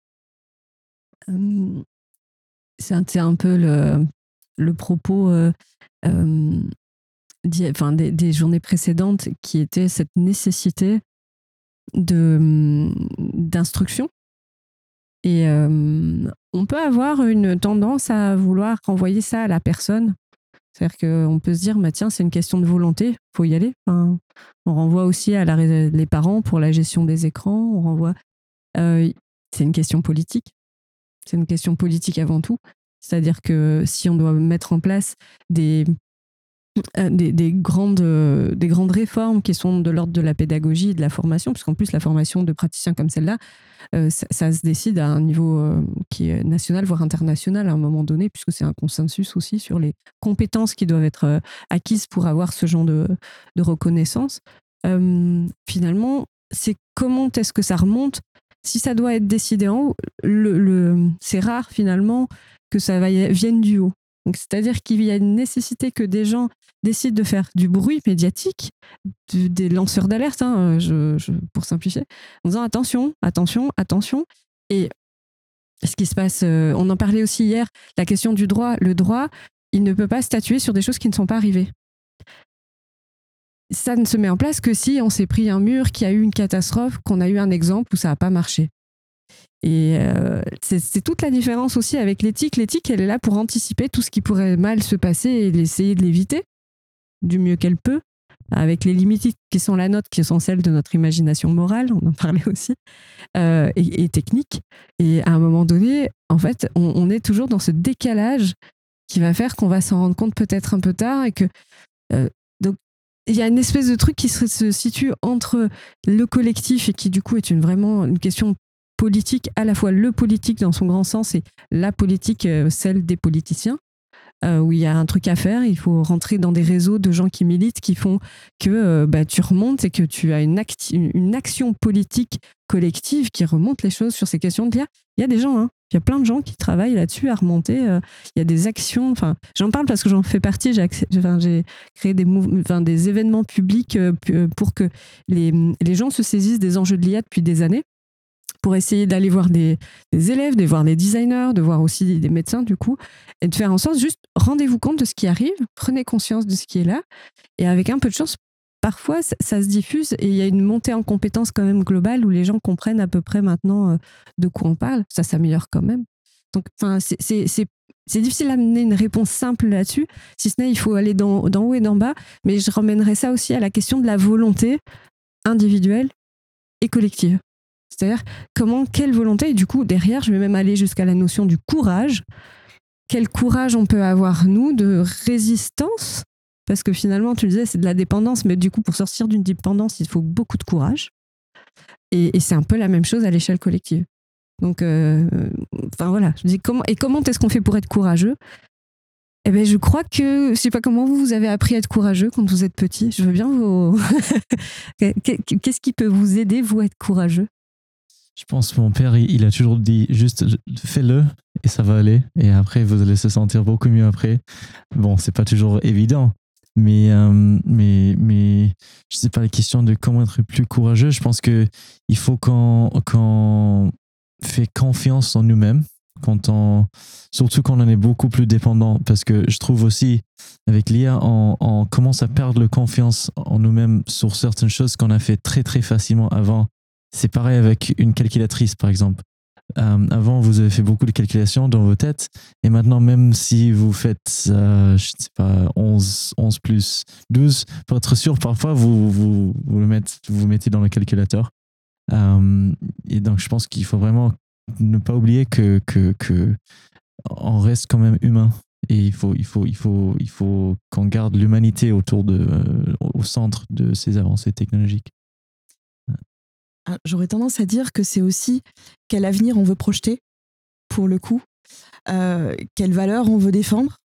Euh, c'est, un, c'est un peu le, le propos euh, euh, enfin, des, des journées précédentes qui était cette nécessité de, d'instruction. Et euh, on peut avoir une tendance à vouloir renvoyer ça à la personne. C'est-à-dire qu'on peut se dire, bah, tiens, c'est une question de volonté, il faut y aller. Enfin, on renvoie aussi à la, les parents pour la gestion des écrans. On renvoie, euh, c'est une question politique. C'est une question politique avant tout. C'est-à-dire que si on doit mettre en place des, euh, des, des, grandes, euh, des grandes réformes qui sont de l'ordre de la pédagogie et de la formation, puisqu'en plus, la formation de praticiens comme celle-là, Euh, ça, ça se décide à un niveau euh, qui est national, voire international à un moment donné, puisque c'est un consensus aussi sur les compétences qui doivent être euh, acquises pour avoir ce genre de, de reconnaissance. Euh, finalement, c'est comment est-ce que ça remonte? Si ça doit être décidé en haut, le, le, c'est rare finalement que ça va, vienne du haut. Donc, c'est-à-dire qu'il y a une nécessité que des gens décident de faire du bruit médiatique, du, des lanceurs d'alerte, hein, je, je, pour simplifier, en disant attention, attention, attention. Et ce qui se passe, euh, on en parlait aussi hier, la question du droit. Le droit, il ne peut pas statuer sur des choses qui ne sont pas arrivées. Ça ne se met en place que si on s'est pris un mur, qu'il y a eu une catastrophe, qu'on a eu un exemple où ça n'a pas marché. Et euh, c'est, c'est toute la différence aussi avec l'éthique. L'éthique, elle est là pour anticiper tout ce qui pourrait mal se passer et essayer de l'éviter du mieux qu'elle peut, avec les limites qui sont la nôtre, qui sont celles de notre imagination morale, on en parlait aussi, euh, et, et technique. Et à un moment donné, en fait, on, on est toujours dans ce décalage qui va faire qu'on va s'en rendre compte peut-être un peu tard et que euh, donc il y a une espèce de truc qui se, se situe entre le collectif et qui du coup est une, vraiment une question politique, à la fois le politique dans son grand sens et la politique, euh, celle des politiciens, euh, où il y a un truc à faire, il faut rentrer dans des réseaux de gens qui militent, qui font que euh, bah, tu remontes et que tu as une, acti- une action politique collective qui remonte les choses sur ces questions de l'I A. Il y a des gens, hein, il y a plein de gens qui travaillent là-dessus à remonter. Euh, il y a des actions, enfin, j'en parle parce que j'en fais partie. J'ai, accès, enfin, j'ai créé des, mouv- enfin, des événements publics euh, pour que les, les gens se saisissent des enjeux de l'I A depuis des années, pour essayer d'aller voir des, des élèves, de voir des designers, de voir aussi des, des médecins du coup, et de faire en sorte juste rendez-vous compte de ce qui arrive, prenez conscience de ce qui est là, et avec un peu de chance, parfois ça, ça se diffuse et il y a une montée en compétences quand même globale où les gens comprennent à peu près maintenant euh, de quoi on parle, ça s'améliore quand même. Donc enfin c'est, c'est, c'est, c'est difficile d'amener une réponse simple là-dessus, si ce n'est il faut aller d'en, d'en haut et d'en bas, mais je ramènerai ça aussi à la question de la volonté individuelle et collective. C'est-à-dire, comment, quelle volonté, et du coup, derrière, je vais même aller jusqu'à la notion du courage. Quel courage on peut avoir, nous, de résistance, parce que finalement, tu le disais, c'est de la dépendance, mais du coup, pour sortir d'une dépendance, il faut beaucoup de courage. Et, et c'est un peu la même chose à l'échelle collective. Donc, euh, enfin voilà, je dis, comment, et comment est-ce qu'on fait pour être courageux ? Eh bien, je crois que, je sais pas comment vous, vous avez appris à être courageux quand vous êtes petit. Je veux bien vous... Qu'est-ce qui peut vous aider, vous, à être courageux ? Je pense que mon père, il a toujours dit juste fais-le et ça va aller. Et après, vous allez se sentir beaucoup mieux après. Bon, c'est pas toujours évident, mais, euh, mais, mais je sais pas la question de comment être plus courageux. Je pense qu'il faut qu'on, qu'on fait confiance en nous-mêmes, quand on, surtout quand on est beaucoup plus dépendant. Parce que je trouve aussi, avec l'I A, on, on commence à perdre la confiance en nous-mêmes sur certaines choses qu'on a fait très, très facilement avant. C'est pareil avec une calculatrice, par exemple. Euh, avant, vous avez fait beaucoup de calculations dans vos têtes. Et maintenant, même si vous faites, euh, je ne sais pas, onze, onze plus douze, pour être sûr, parfois, vous vous, vous le mettez, vous mettez dans le calculateur. Euh, et donc, je pense qu'il faut vraiment ne pas oublier que, que, que on reste quand même humain. Et il faut, il faut, il faut, il faut qu'on garde l'humanité autour de, euh, au centre de ces avancées technologiques. J'aurais tendance à dire que c'est aussi quel avenir on veut projeter, pour le coup, euh, quelles valeurs on veut défendre,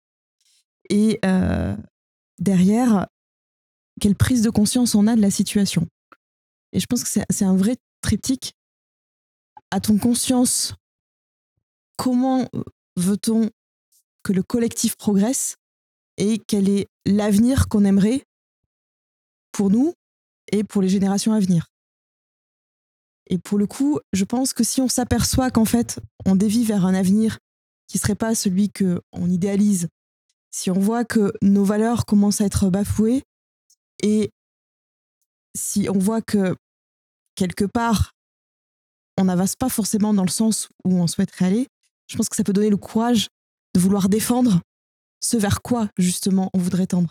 et euh, derrière, quelle prise de conscience on a de la situation. Et je pense que c'est, c'est un vrai triptyque. A-t-on conscience comment veut-on que le collectif progresse et quel est l'avenir qu'on aimerait pour nous et pour les générations à venir. Et pour le coup, je pense que si on s'aperçoit qu'en fait, on dévie vers un avenir qui ne serait pas celui qu'on idéalise, si on voit que nos valeurs commencent à être bafouées, et si on voit que, quelque part, on n'avance pas forcément dans le sens où on souhaiterait aller, je pense que ça peut donner le courage de vouloir défendre ce vers quoi, justement, on voudrait tendre.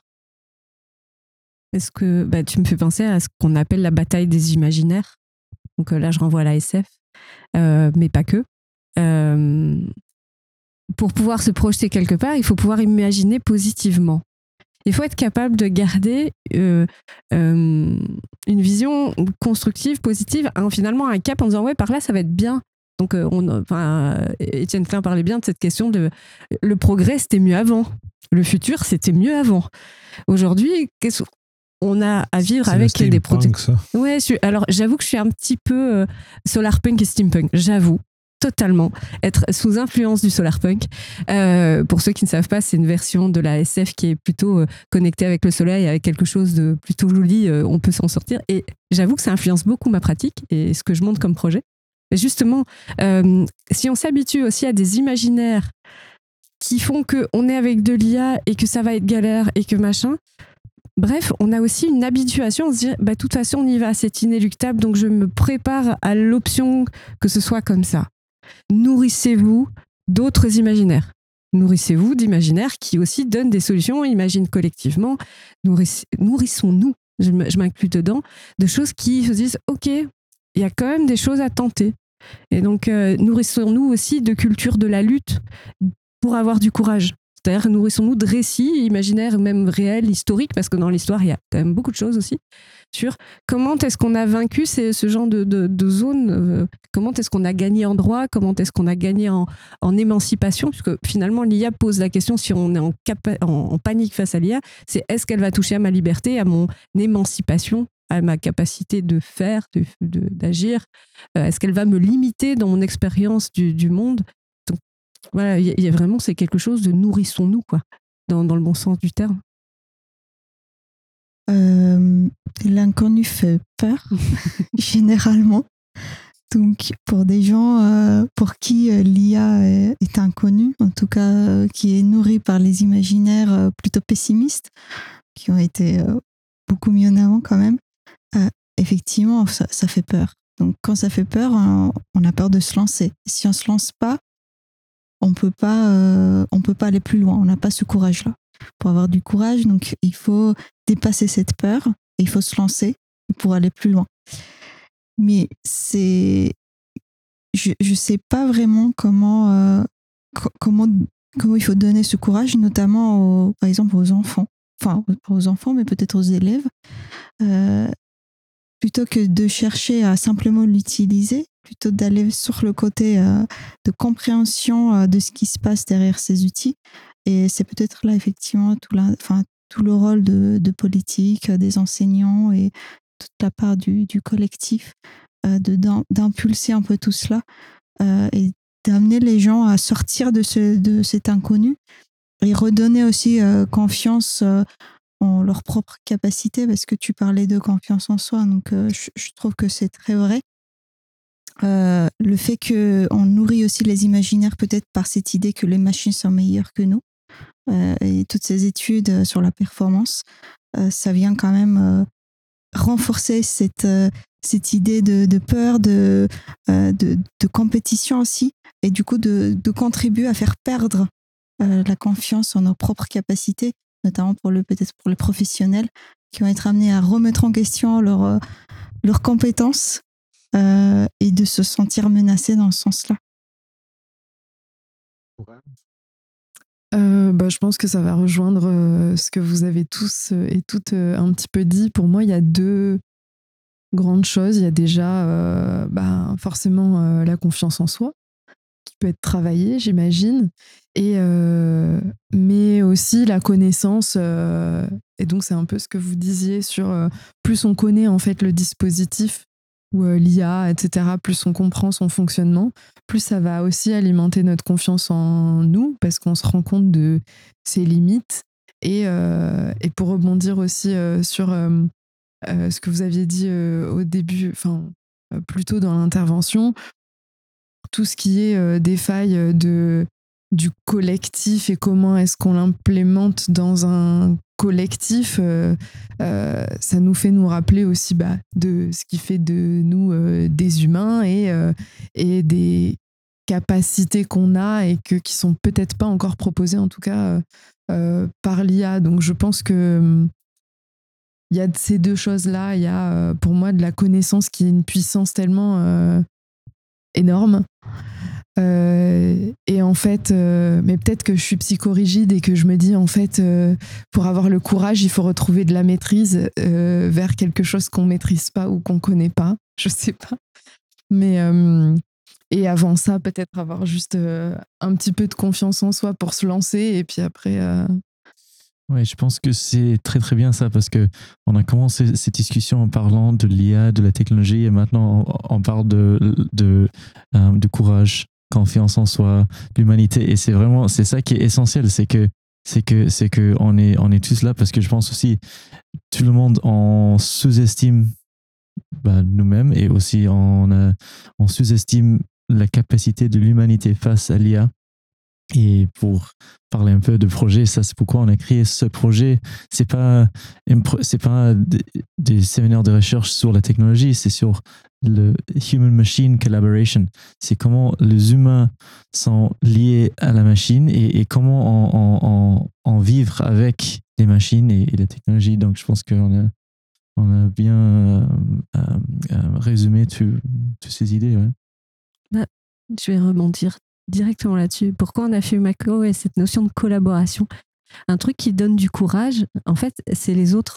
Est-ce que bah, tu me fais penser à ce qu'on appelle la bataille des imaginaires. Donc euh, là, je renvoie à la S F, euh, mais pas que. Euh, pour pouvoir se projeter quelque part, il faut pouvoir imaginer positivement. Il faut être capable de garder euh, euh, une vision constructive, positive, hein, finalement un cap en disant ouais, par là, ça va être bien. Donc, euh, on, enfin, Étienne Klein parlait bien de cette question de le progrès, c'était mieux avant. Le futur, c'était mieux avant. Aujourd'hui, qu'est-ce on a à vivre c'est avec le des produits. Ouais, je, alors j'avoue que je suis un petit peu euh, solarpunk et steampunk. J'avoue totalement être sous influence du solarpunk. Euh, pour ceux qui ne savent pas, c'est une version de la S F qui est plutôt euh, connectée avec le soleil, avec quelque chose de plutôt joli. Euh, on peut s'en sortir. Et j'avoue que ça influence beaucoup ma pratique et ce que je monte comme projet. Mais justement, euh, si on s'habitue aussi à des imaginaires qui font qu'on est avec de l'I A et que ça va être galère et que machin, Bref, on a aussi une habituation à se dire, bah, de toute façon, on y va, c'est inéluctable, donc je me prépare à l'option que ce soit comme ça. Nourrissez-vous d'autres imaginaires. Nourrissez-vous d'imaginaires qui aussi donnent des solutions, imaginent collectivement. Nourriss- nourrissons-nous, je m'inclus dedans, de choses qui se disent, ok, il y a quand même des choses à tenter. Et donc, euh, nourrissons-nous aussi de culture de la lutte pour avoir du courage. C'est-à-dire, nourrissons-nous de récits imaginaires, même réels, historiques, parce que dans l'histoire, il y a quand même beaucoup de choses aussi, sur comment est-ce qu'on a vaincu ces, ce genre de, de, de zones, euh, comment est-ce qu'on a gagné en droit, comment est-ce qu'on a gagné en, en émancipation, puisque finalement, l'I A pose la question, si on est en, capa- en, en panique face à l'I A, c'est est-ce qu'elle va toucher à ma liberté, à mon émancipation, à ma capacité de faire, de, de, d'agir, euh, est-ce qu'elle va me limiter dans mon expérience du, du monde? Donc, voilà, il y, y a vraiment, c'est quelque chose de nourrissons-nous, quoi, dans, dans le bon sens du terme. Euh, l'inconnu fait peur, généralement. Donc, pour des gens euh, pour qui euh, l'I A est, est inconnue, en tout cas, euh, qui est nourrie par les imaginaires euh, plutôt pessimistes, qui ont été euh, beaucoup mis en avant quand même, euh, effectivement, ça, ça fait peur. Donc, quand ça fait peur, on, on a peur de se lancer. Si on ne se lance pas, on peut pas, euh, on peut pas aller plus loin. On n'a pas ce courage-là. Pour avoir du courage, donc il faut dépasser cette peur et il faut se lancer pour aller plus loin. Mais c'est, je je sais pas vraiment comment euh, co- comment comment il faut donner ce courage, notamment aux, par exemple aux enfants, enfin pas aux enfants, mais peut-être aux élèves, euh, plutôt que de chercher à simplement l'utiliser, plutôt d'aller sur le côté euh, de compréhension euh, de ce qui se passe derrière ces outils. Et c'est peut-être là, effectivement, tout, la, enfin, tout le rôle de, de politique, euh, des enseignants et toute la part du, du collectif, euh, de, d'im- d'impulser un peu tout cela euh, et d'amener les gens à sortir de, ce, de cet inconnu et redonner aussi euh, confiance euh, en leurs propres capacités, parce que tu parlais de confiance en soi, donc euh, je, je trouve que c'est très vrai. Euh, le fait qu'on nourrit aussi les imaginaires peut-être par cette idée que les machines sont meilleures que nous, euh, et toutes ces études sur la performance, euh, ça vient quand même euh, renforcer cette, euh, cette idée de, de peur, de, euh, de, de compétition aussi, et du coup de, de contribuer à faire perdre euh, la confiance en nos propres capacités, notamment pour le, peut-être pour les professionnels qui vont être amenés à remettre en question leur, euh, leurs compétences euh, et de se sentir menacés dans ce sens-là. Euh, bah, je pense que ça va rejoindre euh, ce que vous avez tous euh, et toutes euh, un petit peu dit. Pour moi, il y a deux grandes choses. Il y a déjà euh, bah, forcément euh, la confiance en soi, qui peut être travaillée, j'imagine, et, euh, mais aussi la connaissance. Euh, et donc, c'est un peu ce que vous disiez sur euh, plus on connaît en fait le dispositif ou euh, l'I A, et cetera, plus on comprend son fonctionnement, plus ça va aussi alimenter notre confiance en nous, parce qu'on se rend compte de ses limites. Et, euh, et pour rebondir aussi euh, sur euh, euh, ce que vous aviez dit euh, au début, enfin, euh, plutôt dans l'intervention, tout ce qui est euh, des failles de, du collectif et comment est-ce qu'on l'implémente dans un collectif, euh, euh, ça nous fait nous rappeler aussi bah, de ce qui fait de nous euh, des humains et, euh, et des capacités qu'on a et que, qui sont peut-être pas encore proposées, en tout cas euh, euh, par l'I A. Donc je pense que il y a ces deux choses-là. Il y a euh, pour moi de la connaissance qui est une puissance tellement euh, énorme. Euh, et en fait, euh, mais peut-être que je suis psychorigide et que je me dis en fait, euh, pour avoir le courage, il faut retrouver de la maîtrise euh, vers quelque chose qu'on maîtrise pas ou qu'on connaît pas. Je sais pas. Mais euh, et avant ça, peut-être avoir juste euh, un petit peu de confiance en soi pour se lancer et puis après. Euh... Oui, je pense que c'est très très bien ça, parce que on a commencé cette discussion en parlant de l'I A, de la technologie, et maintenant on, on parle de de, euh, de courage, confiance en soi, l'humanité, et c'est vraiment c'est ça qui est essentiel, c'est que c'est que c'est que on est on est tous là parce que je pense aussi tout le monde on sous-estime bah, nous-mêmes, et aussi on a, on sous-estime la capacité de l'humanité face à l'I A. Et pour parler un peu de projet, ça c'est pourquoi on a créé ce projet. C'est pas c'est pas des, des séminaires de recherche sur la technologie, c'est sur le human-machine collaboration. C'est comment les humains sont liés à la machine et, et comment en, en, en vivre avec les machines et, et la technologie. Donc je pense qu'on a on a bien euh, euh, résumé toutes ces idées. Ouais. Bah, je vais rebondir directement là-dessus. Pourquoi on a fait Umaco et cette notion de collaboration? Un truc qui donne du courage, en fait, c'est les autres.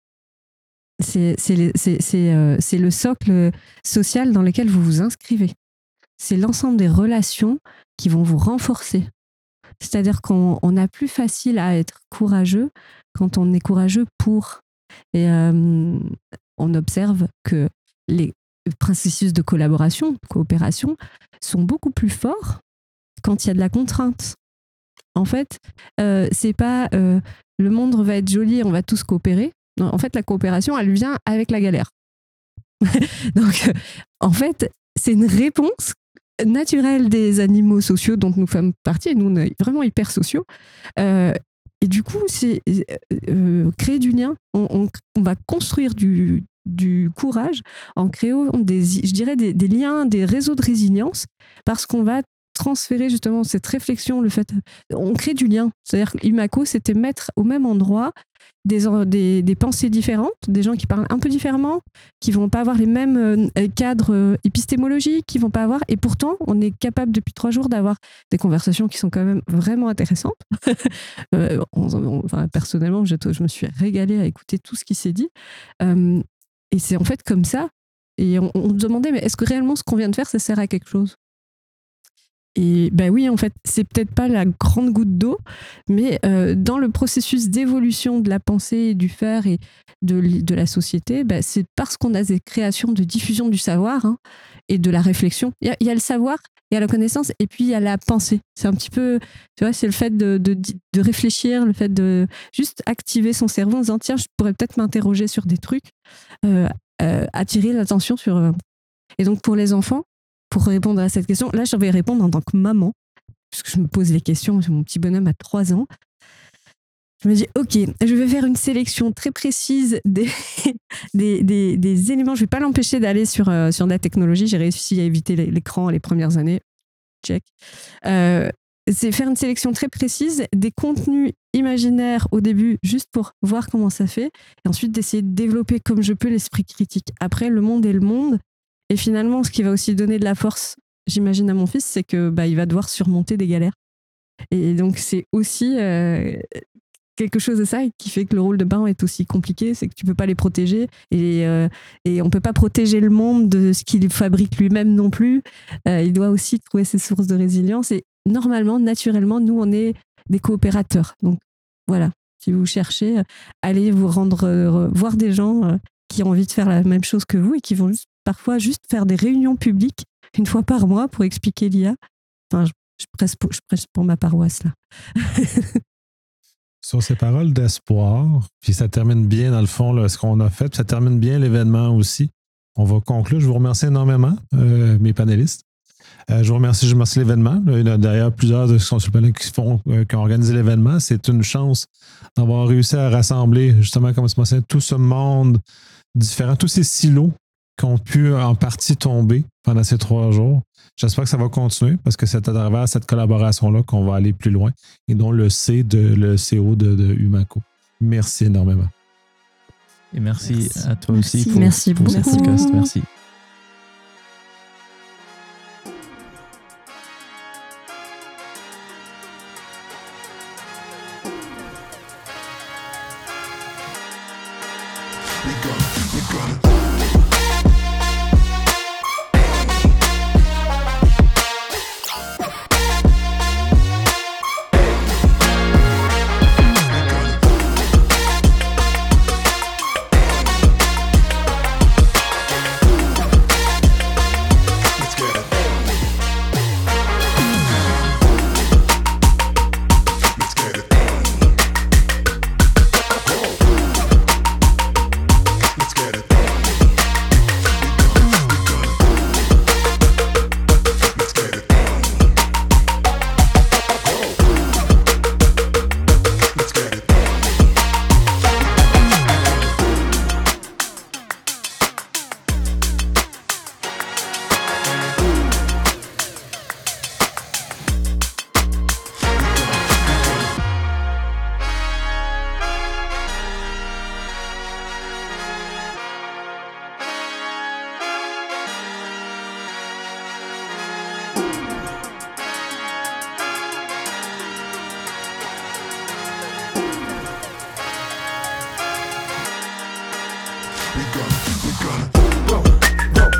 C'est, c'est, les, c'est, c'est, euh, c'est le socle social dans lequel vous vous inscrivez. C'est l'ensemble des relations qui vont vous renforcer. C'est-à-dire qu'on on a plus facile à être courageux quand on est courageux pour. Et euh, on observe que les processus de collaboration, de coopération, sont beaucoup plus forts quand il y a de la contrainte. En fait, euh, c'est pas euh, le monde va être joli, on va tous coopérer. Non, en fait, la coopération, elle vient avec la galère. Donc, euh, en fait, c'est une réponse naturelle des animaux sociaux dont nous faisons partie, et nous, on est vraiment hyper sociaux. Euh, et du coup, c'est euh, créer du lien. On, on, on va construire du, du courage en créant des, je dirais, des, des liens, des réseaux de résilience, parce qu'on va transférer justement cette réflexion, le fait, on crée du lien. C'est-à-dire que Umaco, c'était mettre au même endroit des, des, des pensées différentes, des gens qui parlent un peu différemment, qui vont pas avoir les mêmes euh, cadres euh, épistémologiques, qui vont pas avoir, et pourtant, on est capable depuis trois jours d'avoir des conversations qui sont quand même vraiment intéressantes. euh, on, on, enfin, personnellement, je, je me suis régalée à écouter tout ce qui s'est dit. Euh, et c'est en fait comme ça. Et on, on se demandait, mais est-ce que réellement ce qu'on vient de faire, ça sert à quelque chose ? Et ben oui, en fait, c'est peut-être pas la grande goutte d'eau, mais euh, dans le processus d'évolution de la pensée, du faire et de, de la société, ben c'est parce qu'on a des créations de diffusion du savoir hein, et de la réflexion. Il y, a, il y a le savoir, il y a la connaissance, et puis il y a la pensée. C'est un petit peu, tu vois, c'est le fait de, de, de réfléchir, le fait de juste activer son cerveau en disant, tiens, je pourrais peut-être m'interroger sur des trucs, euh, euh, attirer l'attention sur... Euh... Et donc, pour les enfants, pour répondre à cette question, là, je vais répondre en tant que maman, parce que je me pose les questions. Mon petit bonhomme a trois ans. Je me dis, OK, je vais faire une sélection très précise des, des, des, des éléments. Je ne vais pas l'empêcher d'aller sur, euh, sur la technologie. J'ai réussi à éviter l'écran les premières années. Check. Euh, c'est faire une sélection très précise des contenus imaginaires au début, juste pour voir comment ça fait. Et ensuite, d'essayer de développer comme je peux l'esprit critique. Après, le monde est le monde. Et finalement, ce qui va aussi donner de la force, j'imagine, à mon fils, c'est que bah, il va devoir surmonter des galères. Et donc, c'est aussi euh, quelque chose de ça qui fait que le rôle de parent est aussi compliqué, c'est que tu peux pas les protéger et, euh, et on peut pas protéger le monde de ce qu'il fabrique lui-même non plus. Euh, il doit aussi trouver ses sources de résilience. Et normalement, naturellement, nous, on est des coopérateurs. Donc, voilà. Si vous cherchez, allez vous rendre, euh, voir des gens euh, qui ont envie de faire la même chose que vous et qui vont juste parfois juste faire des réunions publiques une fois par mois pour expliquer l'I A. Enfin, je, je, presse, pour, je presse pour ma paroisse, là. Sur ces paroles d'espoir, puis ça termine bien, dans le fond, là, ce qu'on a fait, puis ça termine bien l'événement aussi. On va conclure. Je vous remercie énormément, euh, mes panélistes. Euh, je vous remercie, je remercie l'événement. Il y a d'ailleurs plusieurs de ceux qui, font, euh, qui ont organisé l'événement. C'est une chance d'avoir réussi à rassembler, justement, comme ce matin, tout ce monde différent, tous ces silos qui ont pu en partie tomber pendant ces trois jours. J'espère que ça va continuer parce que c'est à travers cette collaboration-là qu'on va aller plus loin et dont le C de le C O de, de Umaco. Merci énormément. Et merci, merci. à toi merci. aussi pour, merci pour ce podcast. Merci. we gonna, we gonna, whoa, whoa.